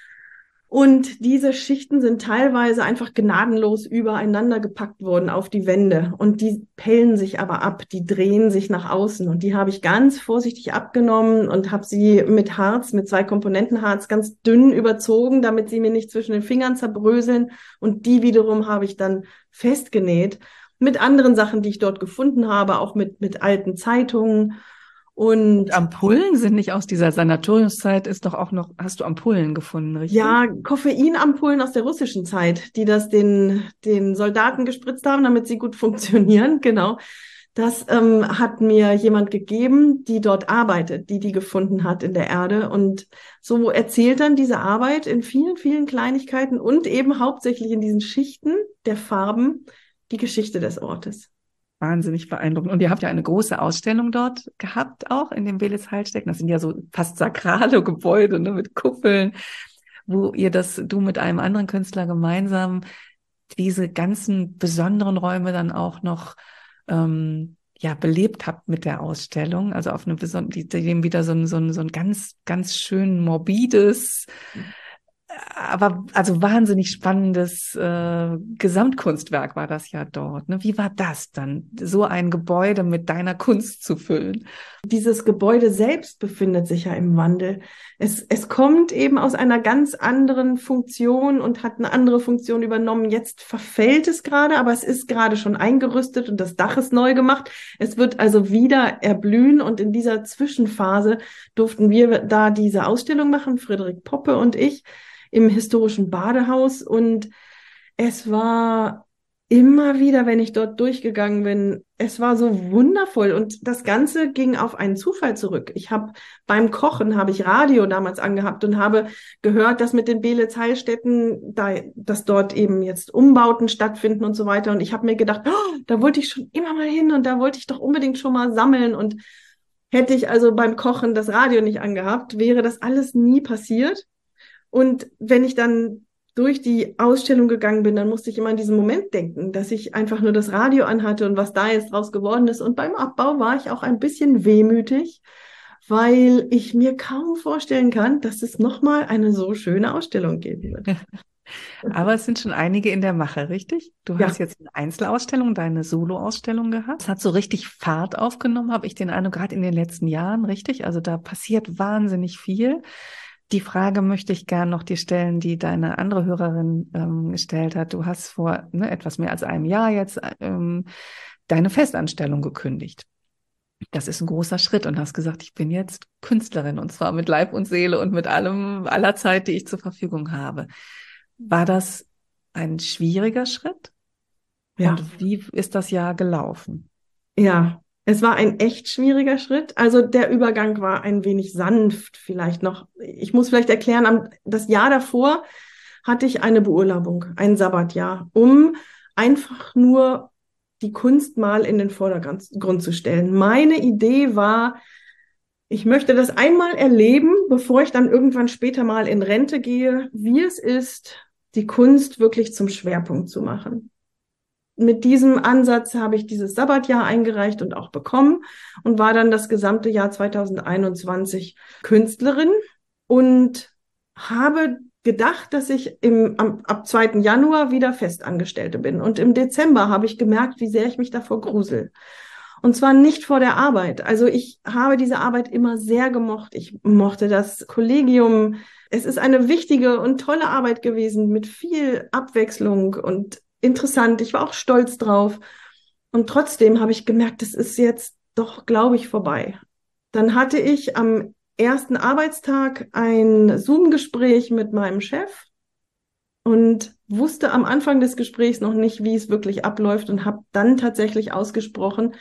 [SPEAKER 1] Und diese Schichten sind teilweise einfach gnadenlos übereinander gepackt worden auf die Wände. Und die pellen sich aber ab, die drehen sich nach außen. Und die habe ich ganz vorsichtig abgenommen und habe sie mit Harz, mit zwei Komponenten Harz, ganz dünn überzogen, damit sie mir nicht zwischen den Fingern zerbröseln. Und die wiederum habe ich dann festgenäht mit anderen Sachen, die ich dort gefunden habe, auch mit, mit alten Zeitungen. Und
[SPEAKER 2] Ampullen sind nicht aus dieser Sanatoriumszeit, ist doch auch noch, hast du Ampullen gefunden, richtig?
[SPEAKER 1] Ja, Koffeinampullen aus der russischen Zeit, die das den, den Soldaten gespritzt haben, damit sie gut funktionieren, genau. Das ähm, hat mir jemand gegeben, die dort arbeitet, die die gefunden hat in der Erde. Und so erzählt dann diese Arbeit in vielen, vielen Kleinigkeiten und eben hauptsächlich in diesen Schichten der Farben die Geschichte des Ortes.
[SPEAKER 2] Wahnsinnig beeindruckend. Und ihr habt ja eine große Ausstellung dort gehabt, auch in dem Belitz-Heilstätten. Das sind ja so fast sakrale Gebäude, ne, mit Kuppeln, wo ihr das, du mit einem anderen Künstler gemeinsam diese ganzen besonderen Räume dann auch noch ähm, ja, belebt habt mit der Ausstellung. Also auf eine besondere, dem wieder so ein, so ein, so ein ganz, ganz schön morbides, aber also wahnsinnig spannendes äh, Gesamtkunstwerk war das ja dort. Ne? Wie war das dann, so ein Gebäude mit deiner Kunst zu füllen?
[SPEAKER 1] Dieses Gebäude selbst befindet sich ja im Wandel. Es, es kommt eben aus einer ganz anderen Funktion und hat eine andere Funktion übernommen. Jetzt verfällt es gerade, aber es ist gerade schon eingerüstet und das Dach ist neu gemacht. Es wird also wieder erblühen und in dieser Zwischenphase durften wir da diese Ausstellung machen, Friederik Poppe und ich, im historischen Badehaus, und es war immer wieder, wenn ich dort durchgegangen bin, es war so wundervoll, und das Ganze ging auf einen Zufall zurück. Ich habe beim Kochen, habe ich Radio damals angehabt und habe gehört, dass mit den Beelitz-Heilstätten, da, dass dort eben jetzt Umbauten stattfinden und so weiter, und ich habe mir gedacht, oh, da wollte ich schon immer mal hin und da wollte ich doch unbedingt schon mal sammeln, und hätte ich also beim Kochen das Radio nicht angehabt, wäre das alles nie passiert. Und wenn ich dann durch die Ausstellung gegangen bin, dann musste ich immer an diesen Moment denken, dass ich einfach nur das Radio anhatte und was da jetzt draus geworden ist. Und beim Abbau war ich auch ein bisschen wehmütig, weil ich mir kaum vorstellen kann, dass es nochmal eine so schöne Ausstellung geben wird.
[SPEAKER 2] Aber es sind schon einige in der Mache, richtig? Du
[SPEAKER 1] Ja.
[SPEAKER 2] hast jetzt eine Einzelausstellung, deine Solo-Ausstellung gehabt. Es hat so richtig Fahrt aufgenommen, habe ich den Eindruck, gerade in den letzten Jahren, richtig? Also da passiert wahnsinnig viel. Die Frage möchte ich gern noch dir stellen, die deine andere Hörerin ähm, gestellt hat. Du hast vor ne, etwas mehr als einem Jahr jetzt ähm, deine Festanstellung gekündigt. Das ist ein großer Schritt und hast gesagt, ich bin jetzt Künstlerin und zwar mit Leib und Seele und mit allem, aller Zeit, die ich zur Verfügung habe. War das ein schwieriger Schritt?
[SPEAKER 1] Ja.
[SPEAKER 2] Und wie ist das Jahr gelaufen?
[SPEAKER 1] Ja, es war ein echt schwieriger Schritt. Also der Übergang war ein wenig sanft vielleicht noch. Ich muss vielleicht erklären, am, das Jahr davor hatte ich eine Beurlaubung, ein Sabbatjahr, um einfach nur die Kunst mal in den Vordergrund zu stellen. Meine Idee war, ich möchte das einmal erleben, bevor ich dann irgendwann später mal in Rente gehe, wie es ist, die Kunst wirklich zum Schwerpunkt zu machen. Mit diesem Ansatz habe ich dieses Sabbatjahr eingereicht und auch bekommen und war dann das gesamte Jahr zweitausendeinundzwanzig Künstlerin und habe gedacht, dass ich im, am, ab zweiten Januar wieder Festangestellte bin. Und im Dezember habe ich gemerkt, wie sehr ich mich davor grusel. Und zwar nicht vor der Arbeit. Also ich habe diese Arbeit immer sehr gemocht. Ich mochte das Kollegium. Es ist eine wichtige und tolle Arbeit gewesen mit viel Abwechslung und interessant. Ich war auch stolz drauf. Und trotzdem habe ich gemerkt, das ist jetzt doch, glaube ich, vorbei. Dann hatte ich am ersten Arbeitstag ein Zoom-Gespräch mit meinem Chef und wusste am Anfang des Gesprächs noch nicht, wie es wirklich abläuft, und habe dann tatsächlich ausgesprochen,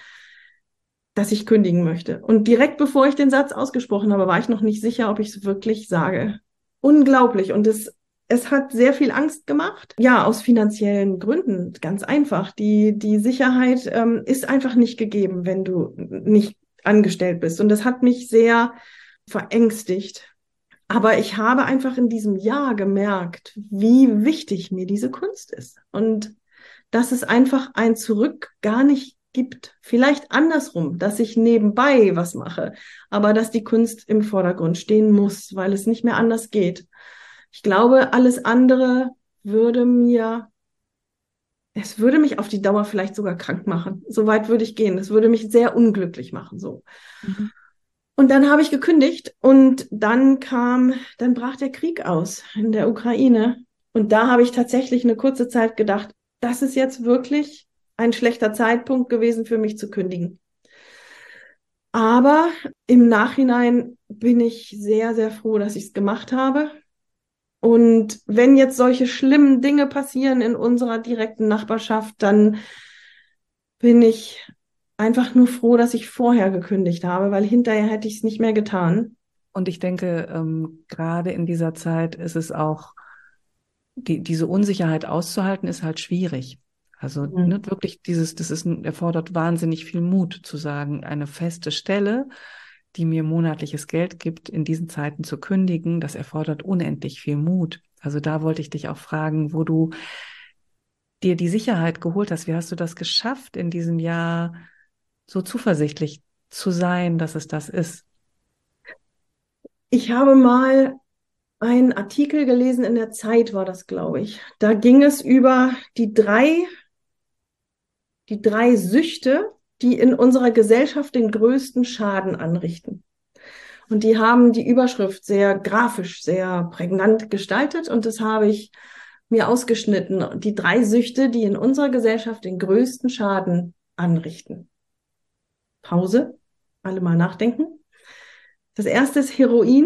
[SPEAKER 1] dass ich kündigen möchte. Und direkt bevor ich den Satz ausgesprochen habe, war ich noch nicht sicher, ob ich es wirklich sage. Unglaublich. Und es Es hat sehr viel Angst gemacht. Ja, aus finanziellen Gründen, ganz einfach. Die, die Sicherheit ähm, ist einfach nicht gegeben, wenn du nicht angestellt bist. Und das hat mich sehr verängstigt. Aber ich habe einfach in diesem Jahr gemerkt, wie wichtig mir diese Kunst ist. Und dass es einfach ein Zurück gar nicht gibt. Vielleicht andersrum, dass ich nebenbei was mache, aber dass die Kunst im Vordergrund stehen muss, weil es nicht mehr anders geht. Ich glaube, alles andere würde mir, es würde mich auf die Dauer vielleicht sogar krank machen. So weit würde ich gehen. Es würde mich sehr unglücklich machen, so.
[SPEAKER 2] Mhm.
[SPEAKER 1] Und dann habe ich gekündigt und dann kam, dann brach der Krieg aus in der Ukraine. Und da habe ich tatsächlich eine kurze Zeit gedacht, das ist jetzt wirklich ein schlechter Zeitpunkt gewesen für mich zu kündigen. Aber im Nachhinein bin ich sehr, sehr froh, dass ich es gemacht habe. Und wenn jetzt solche schlimmen Dinge passieren in unserer direkten Nachbarschaft, dann bin ich einfach nur froh, dass ich vorher gekündigt habe, weil hinterher hätte ich es nicht mehr getan.
[SPEAKER 2] Und ich denke, ähm, gerade in dieser Zeit ist es auch, die, diese Unsicherheit auszuhalten, ist halt schwierig. Also
[SPEAKER 1] Mhm.
[SPEAKER 2] ne, wirklich dieses, das ist, erfordert wahnsinnig viel Mut zu sagen, eine feste Stelle, die mir monatliches Geld gibt, in diesen Zeiten zu kündigen, das erfordert unendlich viel Mut. Also da wollte ich dich auch fragen, wo du dir die Sicherheit geholt hast. Wie hast du das geschafft, in diesem Jahr so zuversichtlich zu sein, dass es das ist?
[SPEAKER 1] Ich habe mal einen Artikel gelesen, in der Zeit war das, glaube ich. Da ging es über die drei, die drei Süchte, die in unserer Gesellschaft den größten Schaden anrichten. Und die haben die Überschrift sehr grafisch, sehr prägnant gestaltet. Und das habe ich mir ausgeschnitten. Die drei Süchte, die in unserer Gesellschaft den größten Schaden anrichten. Pause, alle mal nachdenken. Das erste ist Heroin.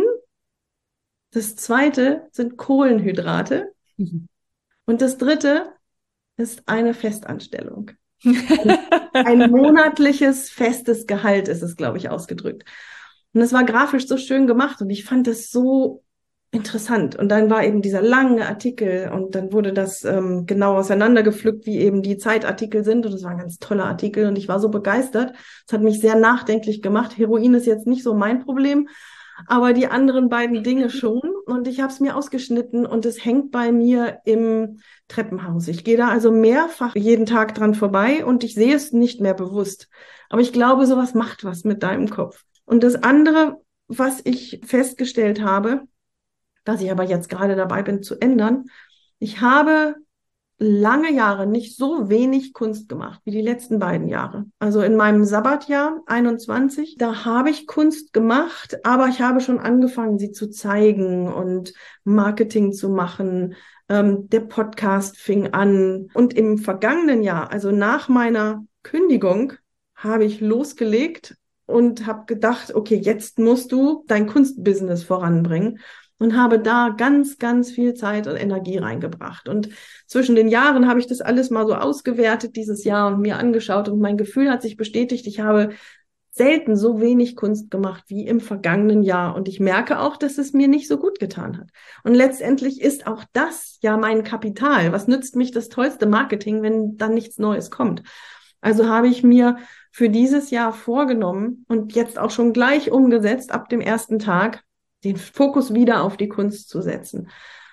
[SPEAKER 1] Das zweite sind Kohlenhydrate.
[SPEAKER 2] Mhm.
[SPEAKER 1] Und das dritte ist eine Festanstellung. Ein, ein monatliches festes Gehalt ist es, glaube ich, ausgedrückt. Und es war grafisch so schön gemacht und ich fand das so interessant. Und dann war eben dieser lange Artikel und dann wurde das ähm, genau auseinandergepflückt, wie eben die Zeitartikel sind. Und es war ein ganz toller Artikel und ich war so begeistert. Es hat mich sehr nachdenklich gemacht. Heroin ist jetzt nicht so mein Problem, aber die anderen beiden Dinge schon. Und ich habe es mir ausgeschnitten und es hängt bei mir im Treppenhaus. Ich gehe da also mehrfach jeden Tag dran vorbei und ich sehe es nicht mehr bewusst. Aber ich glaube, sowas macht was mit deinem Kopf. Und das andere, was ich festgestellt habe, dass ich aber jetzt gerade dabei bin zu ändern, ich habe lange Jahre nicht so wenig Kunst gemacht wie die letzten beiden Jahre. Also in meinem Sabbatjahr einundzwanzig, da habe ich Kunst gemacht, aber ich habe schon angefangen, sie zu zeigen und Marketing zu machen. Ähm, der Podcast fing an. Und im vergangenen Jahr, also nach meiner Kündigung, habe ich losgelegt und habe gedacht, okay, jetzt musst du dein Kunstbusiness voranbringen. Und habe da ganz, ganz viel Zeit und Energie reingebracht. Und zwischen den Jahren habe ich das alles mal so ausgewertet dieses Jahr und mir angeschaut. Und mein Gefühl hat sich bestätigt, ich habe selten so wenig Kunst gemacht wie im vergangenen Jahr. Und ich merke auch, dass es mir nicht so gut getan hat. Und letztendlich ist auch das ja mein Kapital. Was nützt mich das tollste Marketing, wenn dann nichts Neues kommt? Also habe ich mir für dieses Jahr vorgenommen und jetzt auch schon gleich umgesetzt, ab dem ersten Tag, den Fokus wieder auf die Kunst zu setzen.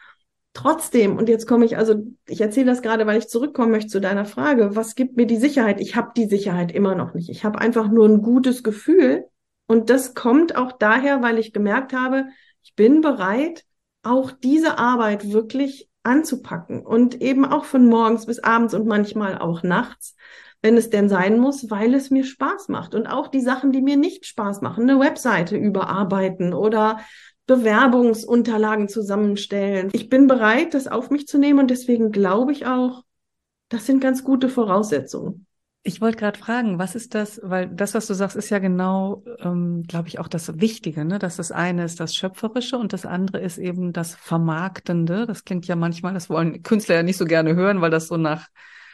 [SPEAKER 1] Trotzdem, und jetzt komme ich, also ich erzähle das gerade, weil ich zurückkommen möchte zu deiner Frage, was gibt mir die Sicherheit? Ich habe die Sicherheit immer noch nicht. Ich habe einfach nur ein gutes Gefühl und das kommt auch daher, weil ich gemerkt habe, ich bin bereit, auch diese Arbeit wirklich anzupacken und eben auch von morgens bis abends und manchmal auch nachts, wenn es denn sein muss, weil es mir Spaß macht. Und auch die Sachen, die mir nicht Spaß machen, eine Webseite überarbeiten oder Bewerbungsunterlagen zusammenstellen. Ich bin bereit, das auf mich zu nehmen und deswegen glaube ich auch, das sind ganz gute Voraussetzungen.
[SPEAKER 2] Ich wollte gerade fragen, was ist das, weil das, was du sagst, ist ja genau, ähm, glaube ich, auch das Wichtige, ne? Dass das eine ist das Schöpferische und das andere ist eben das Vermarktende. Das klingt ja manchmal, das wollen Künstler ja nicht so gerne hören, weil das so nach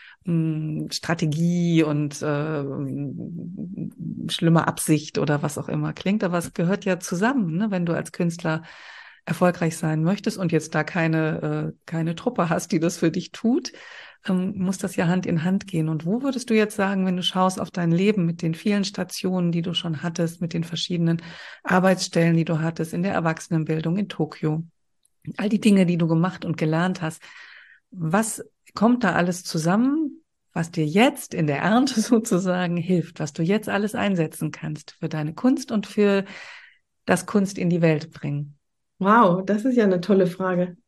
[SPEAKER 2] Strategie und äh, schlimmer Absicht oder was auch immer klingt, aber es gehört ja zusammen, ne? Wenn du als Künstler erfolgreich sein möchtest und jetzt da keine äh, keine Truppe hast, die das für dich tut, ähm, muss das ja Hand in Hand gehen. Und wo würdest du jetzt sagen, wenn du schaust auf dein Leben mit den vielen Stationen, die du schon hattest, mit den verschiedenen Arbeitsstellen, die du hattest, in der Erwachsenenbildung in Tokio, all die Dinge, die du gemacht und gelernt hast, was kommt da alles zusammen, was dir jetzt in der Ernte sozusagen hilft, was du jetzt alles einsetzen kannst für deine Kunst und für das Kunst in die Welt bringen?
[SPEAKER 1] Wow, das ist ja eine tolle Frage.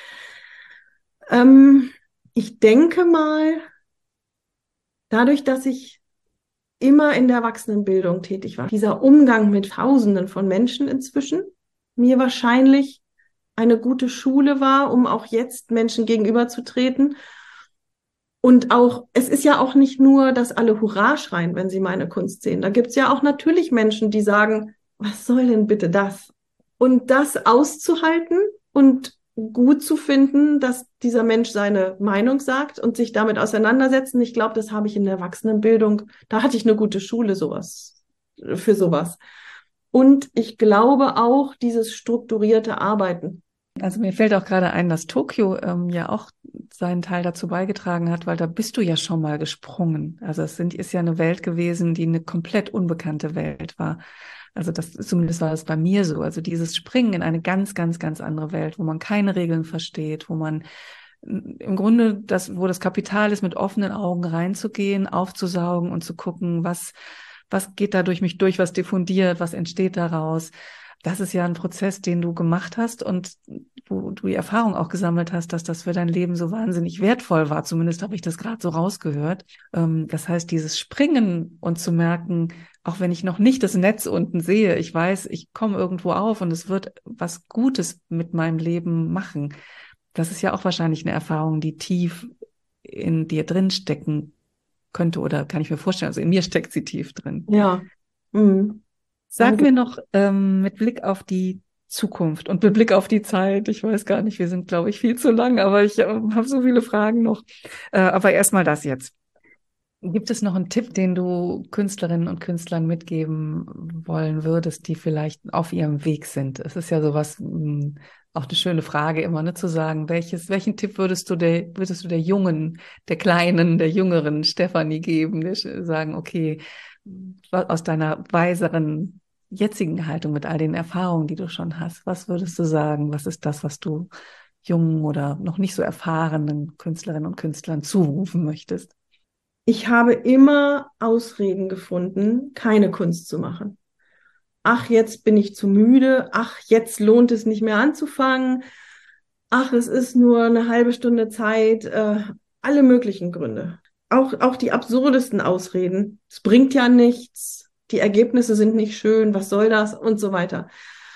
[SPEAKER 1] Ähm, ich denke mal, dadurch, dass ich immer in der Erwachsenenbildung tätig war, dieser Umgang mit Tausenden von Menschen inzwischen, mir wahrscheinlich eine gute Schule war, um auch jetzt Menschen gegenüberzutreten. Und auch, es ist ja auch nicht nur, dass alle Hurra schreien, wenn sie meine Kunst sehen. Da gibt es ja auch natürlich Menschen, die sagen, was soll denn bitte das? Und das auszuhalten und gut zu finden, dass dieser Mensch seine Meinung sagt und sich damit auseinandersetzen. Ich glaube, das habe ich in der Erwachsenenbildung, da hatte ich eine gute Schule sowas, für sowas. Und ich glaube auch dieses strukturierte Arbeiten.
[SPEAKER 2] Also mir fällt auch gerade ein, dass Tokio ähm, ja auch seinen Teil dazu beigetragen hat, weil da bist du ja schon mal gesprungen. Also es sind, ist ja eine Welt gewesen, die eine komplett unbekannte Welt war. Also das, zumindest war das bei mir so. Also dieses Springen in eine ganz, ganz, ganz andere Welt, wo man keine Regeln versteht, wo man im Grunde das, wo das Kapital ist, mit offenen Augen reinzugehen, aufzusaugen und zu gucken, was was geht da durch mich durch, was diffundiert, was entsteht daraus. Das ist ja ein Prozess, den du gemacht hast und wo du die Erfahrung auch gesammelt hast, dass das für dein Leben so wahnsinnig wertvoll war. Zumindest habe ich das gerade so rausgehört. Das heißt, dieses Springen und zu merken, auch wenn ich noch nicht das Netz unten sehe, ich weiß, ich komme irgendwo auf und es wird was Gutes mit meinem Leben machen. Das ist ja auch wahrscheinlich eine Erfahrung, die tief in dir drin stecken könnte oder kann ich mir vorstellen. Also in mir steckt sie tief drin.
[SPEAKER 1] Ja. Mhm.
[SPEAKER 2] Sag mir noch ähm, mit Blick auf die Zukunft und mit Blick auf die Zeit, ich weiß gar nicht, wir sind, glaube ich, viel zu lang, aber ich äh, habe so viele Fragen noch. Äh, aber erstmal das jetzt. Gibt es noch einen Tipp, den du Künstlerinnen und Künstlern mitgeben wollen würdest, die vielleicht auf ihrem Weg sind? Es ist ja sowas, mh, auch eine schöne Frage immer, ne, zu sagen, welches, welchen Tipp würdest du der, würdest du der Jungen, der Kleinen, der Jüngeren Stefanie geben, der sagen, okay, aus deiner weiseren jetzigen Haltung mit all den Erfahrungen, die du schon hast, was würdest du sagen? Was ist das, was du jungen oder noch nicht so erfahrenen Künstlerinnen und Künstlern zurufen möchtest?
[SPEAKER 1] Ich habe immer Ausreden gefunden, keine Kunst zu machen. Ach, jetzt bin ich zu müde. Ach, jetzt lohnt es nicht mehr anzufangen. Ach, es ist nur eine halbe Stunde Zeit. Äh, alle möglichen Gründe. Auch, auch die absurdesten Ausreden. Es bringt ja nichts. Die Ergebnisse sind nicht schön. Was soll das? Und so weiter.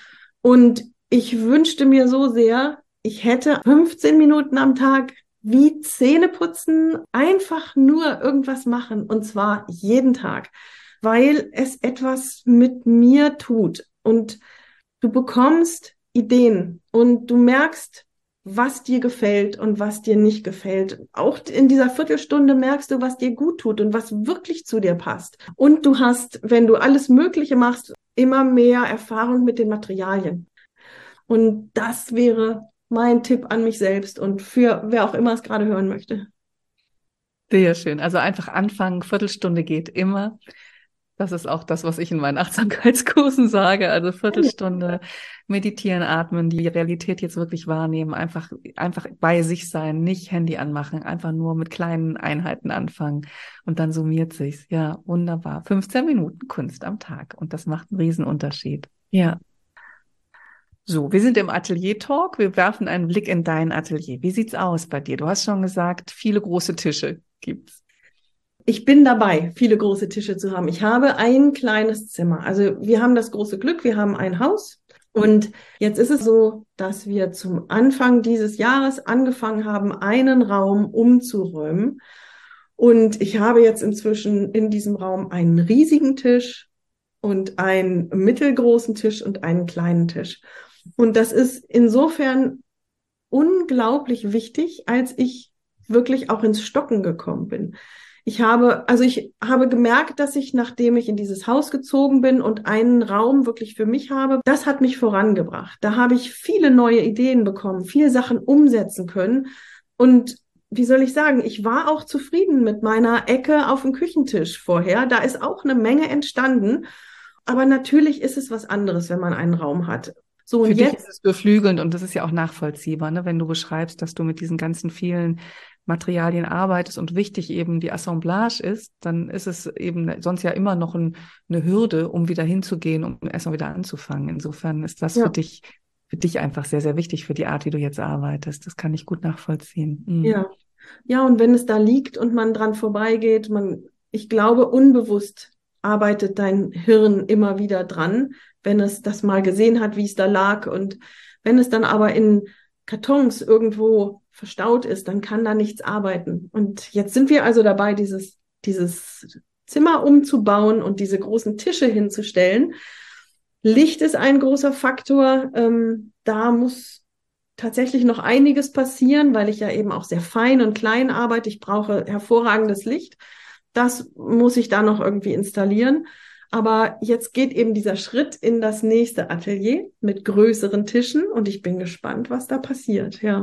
[SPEAKER 1] Und ich wünschte mir so sehr, ich hätte fünfzehn Minuten am Tag wie Zähne putzen, einfach nur irgendwas machen. Und zwar jeden Tag, weil es etwas mit mir tut. Und du bekommst Ideen und du merkst, was dir gefällt und was dir nicht gefällt. Auch in dieser Viertelstunde merkst du, was dir gut tut und was wirklich zu dir passt. Und du hast, wenn du alles Mögliche machst, immer mehr Erfahrung mit den Materialien. Und das wäre mein Tipp an mich selbst und für wer auch immer es gerade hören möchte.
[SPEAKER 2] Sehr schön. Also einfach anfangen, Viertelstunde geht immer. Das ist auch das, was ich in meinen Achtsamkeitskursen sage. Also Viertelstunde meditieren, atmen, die Realität jetzt wirklich wahrnehmen, einfach, einfach bei sich sein, nicht Handy anmachen, einfach nur mit kleinen Einheiten anfangen und dann summiert sich's. Ja, wunderbar. fünfzehn Minuten Kunst am Tag und das macht einen Riesenunterschied. Ja. So, wir sind im Atelier-Talk. Wir werfen einen Blick in dein Atelier. Wie sieht's aus bei dir? Du hast schon gesagt, viele große Tische gibt's.
[SPEAKER 1] Ich bin dabei, viele große Tische zu haben. Ich habe ein kleines Zimmer. Also wir haben das große Glück, wir haben ein Haus. Und jetzt ist es so, dass wir zum Anfang dieses Jahres angefangen haben, einen Raum umzuräumen. Und ich habe jetzt inzwischen in diesem Raum einen riesigen Tisch und einen mittelgroßen Tisch und einen kleinen Tisch. Und das ist insofern unglaublich wichtig, als ich wirklich auch ins Stocken gekommen bin. Ich habe, also ich habe gemerkt, dass ich, nachdem ich in dieses Haus gezogen bin und einen Raum wirklich für mich habe, das hat mich vorangebracht. Da habe ich viele neue Ideen bekommen, viele Sachen umsetzen können. Und wie soll ich sagen, ich war auch zufrieden mit meiner Ecke auf dem Küchentisch vorher. Da ist auch eine Menge entstanden. Aber natürlich ist es was anderes, wenn man einen Raum hat. So,
[SPEAKER 2] Für
[SPEAKER 1] und
[SPEAKER 2] dich
[SPEAKER 1] jetzt
[SPEAKER 2] ist es beflügelnd und das ist ja auch nachvollziehbar, ne? Wenn du beschreibst, dass du mit diesen ganzen vielen Materialien arbeitest und wichtig eben die Assemblage ist, dann ist es eben sonst ja immer noch ein, eine Hürde, um wieder hinzugehen, um erstmal wieder anzufangen. Insofern ist das
[SPEAKER 1] ja.
[SPEAKER 2] für dich, für dich einfach sehr, sehr wichtig für die Art, wie du jetzt arbeitest. Das kann ich gut nachvollziehen. Mhm.
[SPEAKER 1] Ja, ja, und wenn es da liegt und man dran vorbeigeht, man, ich glaube, unbewusst arbeitet dein Hirn immer wieder dran, wenn es das mal gesehen hat, wie es da lag. Und wenn es dann aber in Kartons irgendwo verstaut ist, dann kann da nichts arbeiten. Und jetzt sind wir also dabei, dieses, dieses Zimmer umzubauen und diese großen Tische hinzustellen. Licht ist ein großer Faktor. Ähm, da muss tatsächlich noch einiges passieren, weil ich ja eben auch sehr fein und klein arbeite. Ich brauche hervorragendes Licht. Das muss ich da noch irgendwie installieren. Aber jetzt geht eben dieser Schritt in das nächste Atelier mit größeren Tischen und ich bin gespannt, was da passiert. Ja.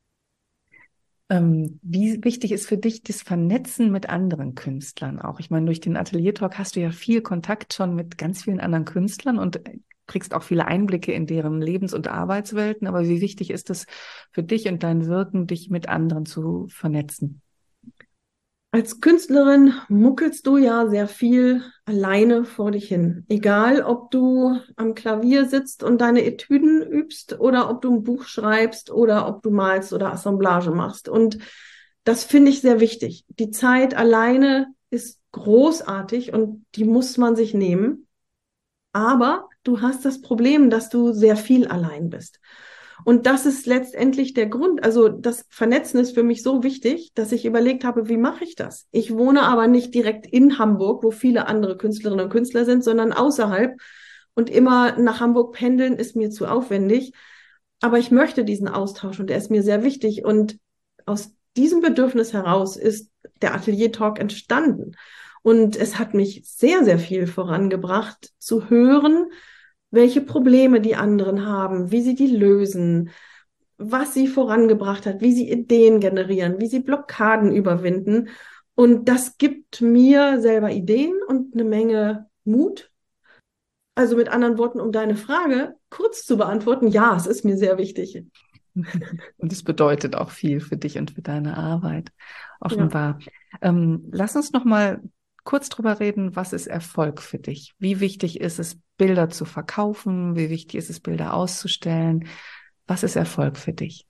[SPEAKER 2] Ähm, wie wichtig ist für dich das Vernetzen mit anderen Künstlern auch? Ich meine, durch den Atelier-Talk hast du ja viel Kontakt schon mit ganz vielen anderen Künstlern und kriegst auch viele Einblicke in deren Lebens- und Arbeitswelten. Aber wie wichtig ist es für dich und dein Wirken, dich mit anderen zu vernetzen?
[SPEAKER 1] Als Künstlerin muckelst du ja sehr viel alleine vor dich hin. Egal, ob du am Klavier sitzt und deine Etüden übst oder ob du ein Buch schreibst oder ob du malst oder Assemblage machst. Und das finde ich sehr wichtig. Die Zeit alleine ist großartig und die muss man sich nehmen. Aber du hast das Problem, dass du sehr viel allein bist. Und das ist letztendlich der Grund. Also das Vernetzen ist für mich so wichtig, dass ich überlegt habe, wie mache ich das? Ich wohne aber nicht direkt in Hamburg, wo viele andere Künstlerinnen und Künstler sind, sondern außerhalb. Und immer nach Hamburg pendeln ist mir zu aufwendig. Aber ich möchte diesen Austausch und er ist mir sehr wichtig. Und aus diesem Bedürfnis heraus ist der Atelier Talk entstanden. Und es hat mich sehr, sehr viel vorangebracht, zu hören, welche Probleme die anderen haben, wie sie die lösen, was sie vorangebracht hat, wie sie Ideen generieren, wie sie Blockaden überwinden. Und das gibt mir selber Ideen und eine Menge Mut. Also mit anderen Worten, um deine Frage kurz zu beantworten, ja, es ist mir sehr wichtig.
[SPEAKER 2] Und es bedeutet auch viel für dich und für deine Arbeit, offenbar. Ja. Ähm, lass uns noch mal kurz drüber reden, was ist Erfolg für dich? Wie wichtig ist es, Bilder zu verkaufen? Wie wichtig ist es, Bilder auszustellen? Was ist Erfolg für dich?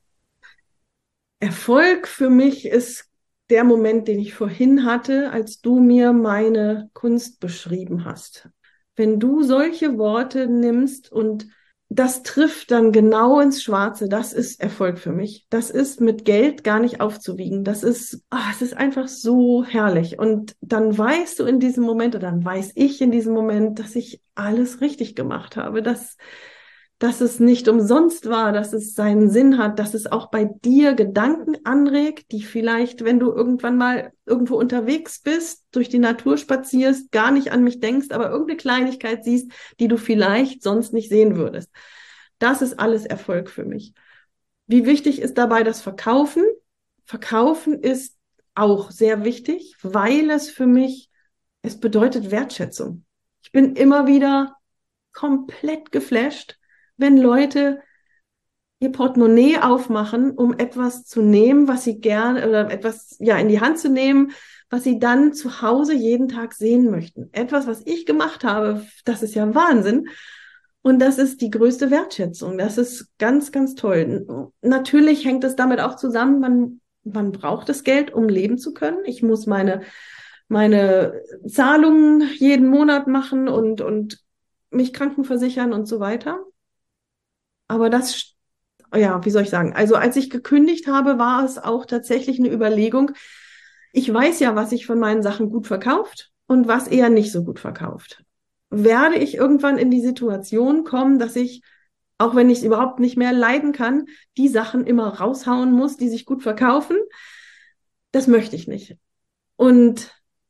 [SPEAKER 1] Erfolg für mich ist der Moment, den ich vorhin hatte, als du mir meine Kunst beschrieben hast. Wenn du solche Worte nimmst und das trifft dann genau ins Schwarze, das ist Erfolg für mich. Das ist mit Geld gar nicht aufzuwiegen. Das ist, oh, es ist einfach so herrlich. Und dann weißt du in diesem Moment, oder dann weiß ich in diesem Moment, dass ich alles richtig gemacht habe, dass, dass es nicht umsonst war, dass es seinen Sinn hat, dass es auch bei dir Gedanken anregt, die vielleicht, wenn du irgendwann mal irgendwo unterwegs bist, durch die Natur spazierst, gar nicht an mich denkst, aber irgendeine Kleinigkeit siehst, die du vielleicht sonst nicht sehen würdest. Das ist alles Erfolg für mich. Wie wichtig ist dabei das Verkaufen? Verkaufen ist auch sehr wichtig, weil es für mich, es bedeutet Wertschätzung. Ich bin immer wieder komplett geflasht, wenn Leute ihr Portemonnaie aufmachen, um etwas zu nehmen, was sie gerne, oder etwas, ja, in die Hand zu nehmen, was sie dann zu Hause jeden Tag sehen möchten. Etwas, was ich gemacht habe, das ist ja Wahnsinn. Und das ist die größte Wertschätzung. Das ist ganz, ganz toll. Natürlich hängt es damit auch zusammen, man, man braucht das Geld, um leben zu können. Ich muss meine, meine Zahlungen jeden Monat machen und, und mich krankenversichern und so weiter. Aber das, ja, wie soll ich sagen? Also als ich gekündigt habe, war es auch tatsächlich eine Überlegung. Ich weiß ja, was sich von meinen Sachen gut verkauft und was eher nicht so gut verkauft. Werde ich irgendwann in die Situation kommen, dass ich, auch wenn ich es überhaupt nicht mehr leiden kann, die Sachen immer raushauen muss, die sich gut verkaufen? Das möchte ich nicht. Und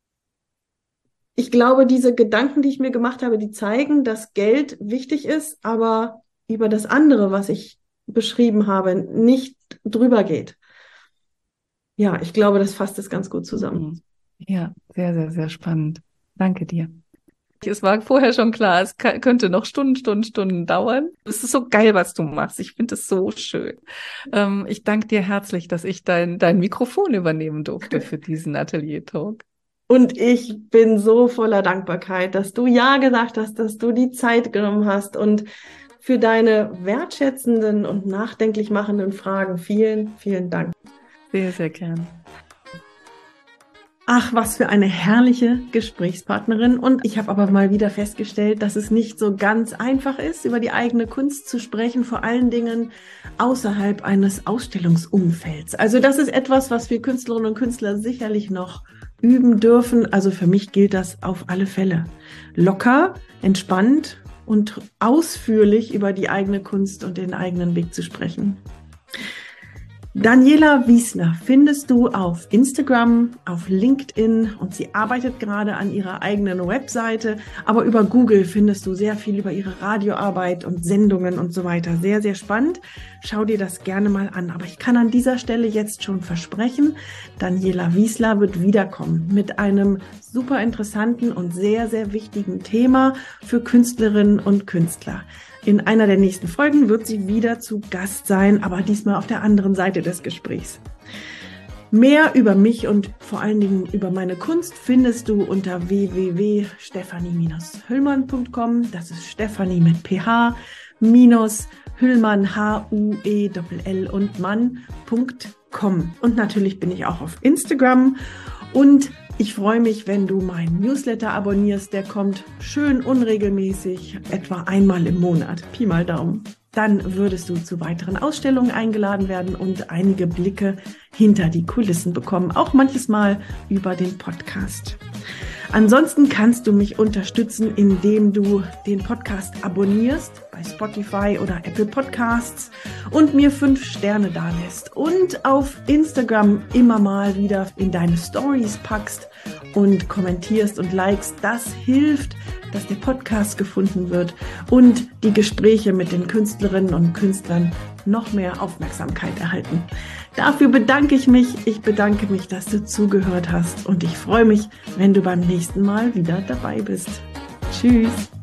[SPEAKER 1] ich glaube, diese Gedanken, die ich mir gemacht habe, die zeigen, dass Geld wichtig ist, aber über das andere, was ich beschrieben habe, nicht drüber geht. Ja, ich glaube, das fasst es ganz gut zusammen.
[SPEAKER 2] Ja, sehr, sehr, sehr spannend. Danke dir. Es war vorher schon klar, es könnte noch Stunden, Stunden, Stunden dauern. Es ist so geil, was du machst. Ich finde es so schön. Ähm, ich danke dir herzlich, dass ich dein, dein Mikrofon übernehmen durfte für diesen Atelier-Talk.
[SPEAKER 1] Und ich bin so voller Dankbarkeit, dass du ja gesagt hast, dass du die Zeit genommen hast und für deine wertschätzenden und nachdenklich machenden Fragen. Vielen, vielen Dank.
[SPEAKER 2] Sehr, sehr gern.
[SPEAKER 1] Ach, was für eine herrliche Gesprächspartnerin. Und ich habe aber mal wieder festgestellt, dass es nicht so ganz einfach ist, über die eigene Kunst zu sprechen, vor allen Dingen außerhalb eines Ausstellungsumfelds. Also das ist etwas, was wir Künstlerinnen und Künstler sicherlich noch üben dürfen. Also für mich gilt das auf alle Fälle. Locker, entspannt und ausführlich über die eigene Kunst und den eigenen Weg zu sprechen. Daniela Wiesler findest du auf Instagram, auf LinkedIn und sie arbeitet gerade an ihrer eigenen Webseite, aber über Google findest du sehr viel über ihre Radioarbeit und Sendungen und so weiter. Sehr, sehr spannend. Schau dir das gerne mal an. Aber ich kann an dieser Stelle jetzt schon versprechen, Daniela Wiesler wird wiederkommen mit einem super interessanten und sehr, sehr wichtigen Thema für Künstlerinnen und Künstler. In einer der nächsten Folgen wird sie wieder zu Gast sein, aber diesmal auf der anderen Seite des Gesprächs. Mehr über mich und vor allen Dingen über meine Kunst findest du unter w w w punkt stefanie hüllmann punkt com. Das ist Stefanie mit P H minus Hüllmann, H U E L L und Mann punkt com. Und natürlich bin ich auch auf Instagram und ich freue mich, wenn du meinen Newsletter abonnierst. Der kommt schön unregelmäßig, etwa einmal im Monat. Pi mal Daumen. Dann würdest du zu weiteren Ausstellungen eingeladen werden und einige Blicke hinter die Kulissen bekommen, auch manches Mal über den Podcast. Ansonsten kannst du mich unterstützen, indem du den Podcast abonnierst bei Spotify oder Apple Podcasts und mir fünf Sterne dalässt und auf Instagram immer mal wieder in deine Stories packst und kommentierst und likest. Das hilft, dass der Podcast gefunden wird und die Gespräche mit den Künstlerinnen und Künstlern noch mehr Aufmerksamkeit erhalten. Dafür bedanke ich mich. Ich bedanke mich, dass du zugehört hast und ich freue mich, wenn du beim nächsten Mal wieder dabei bist. Tschüss.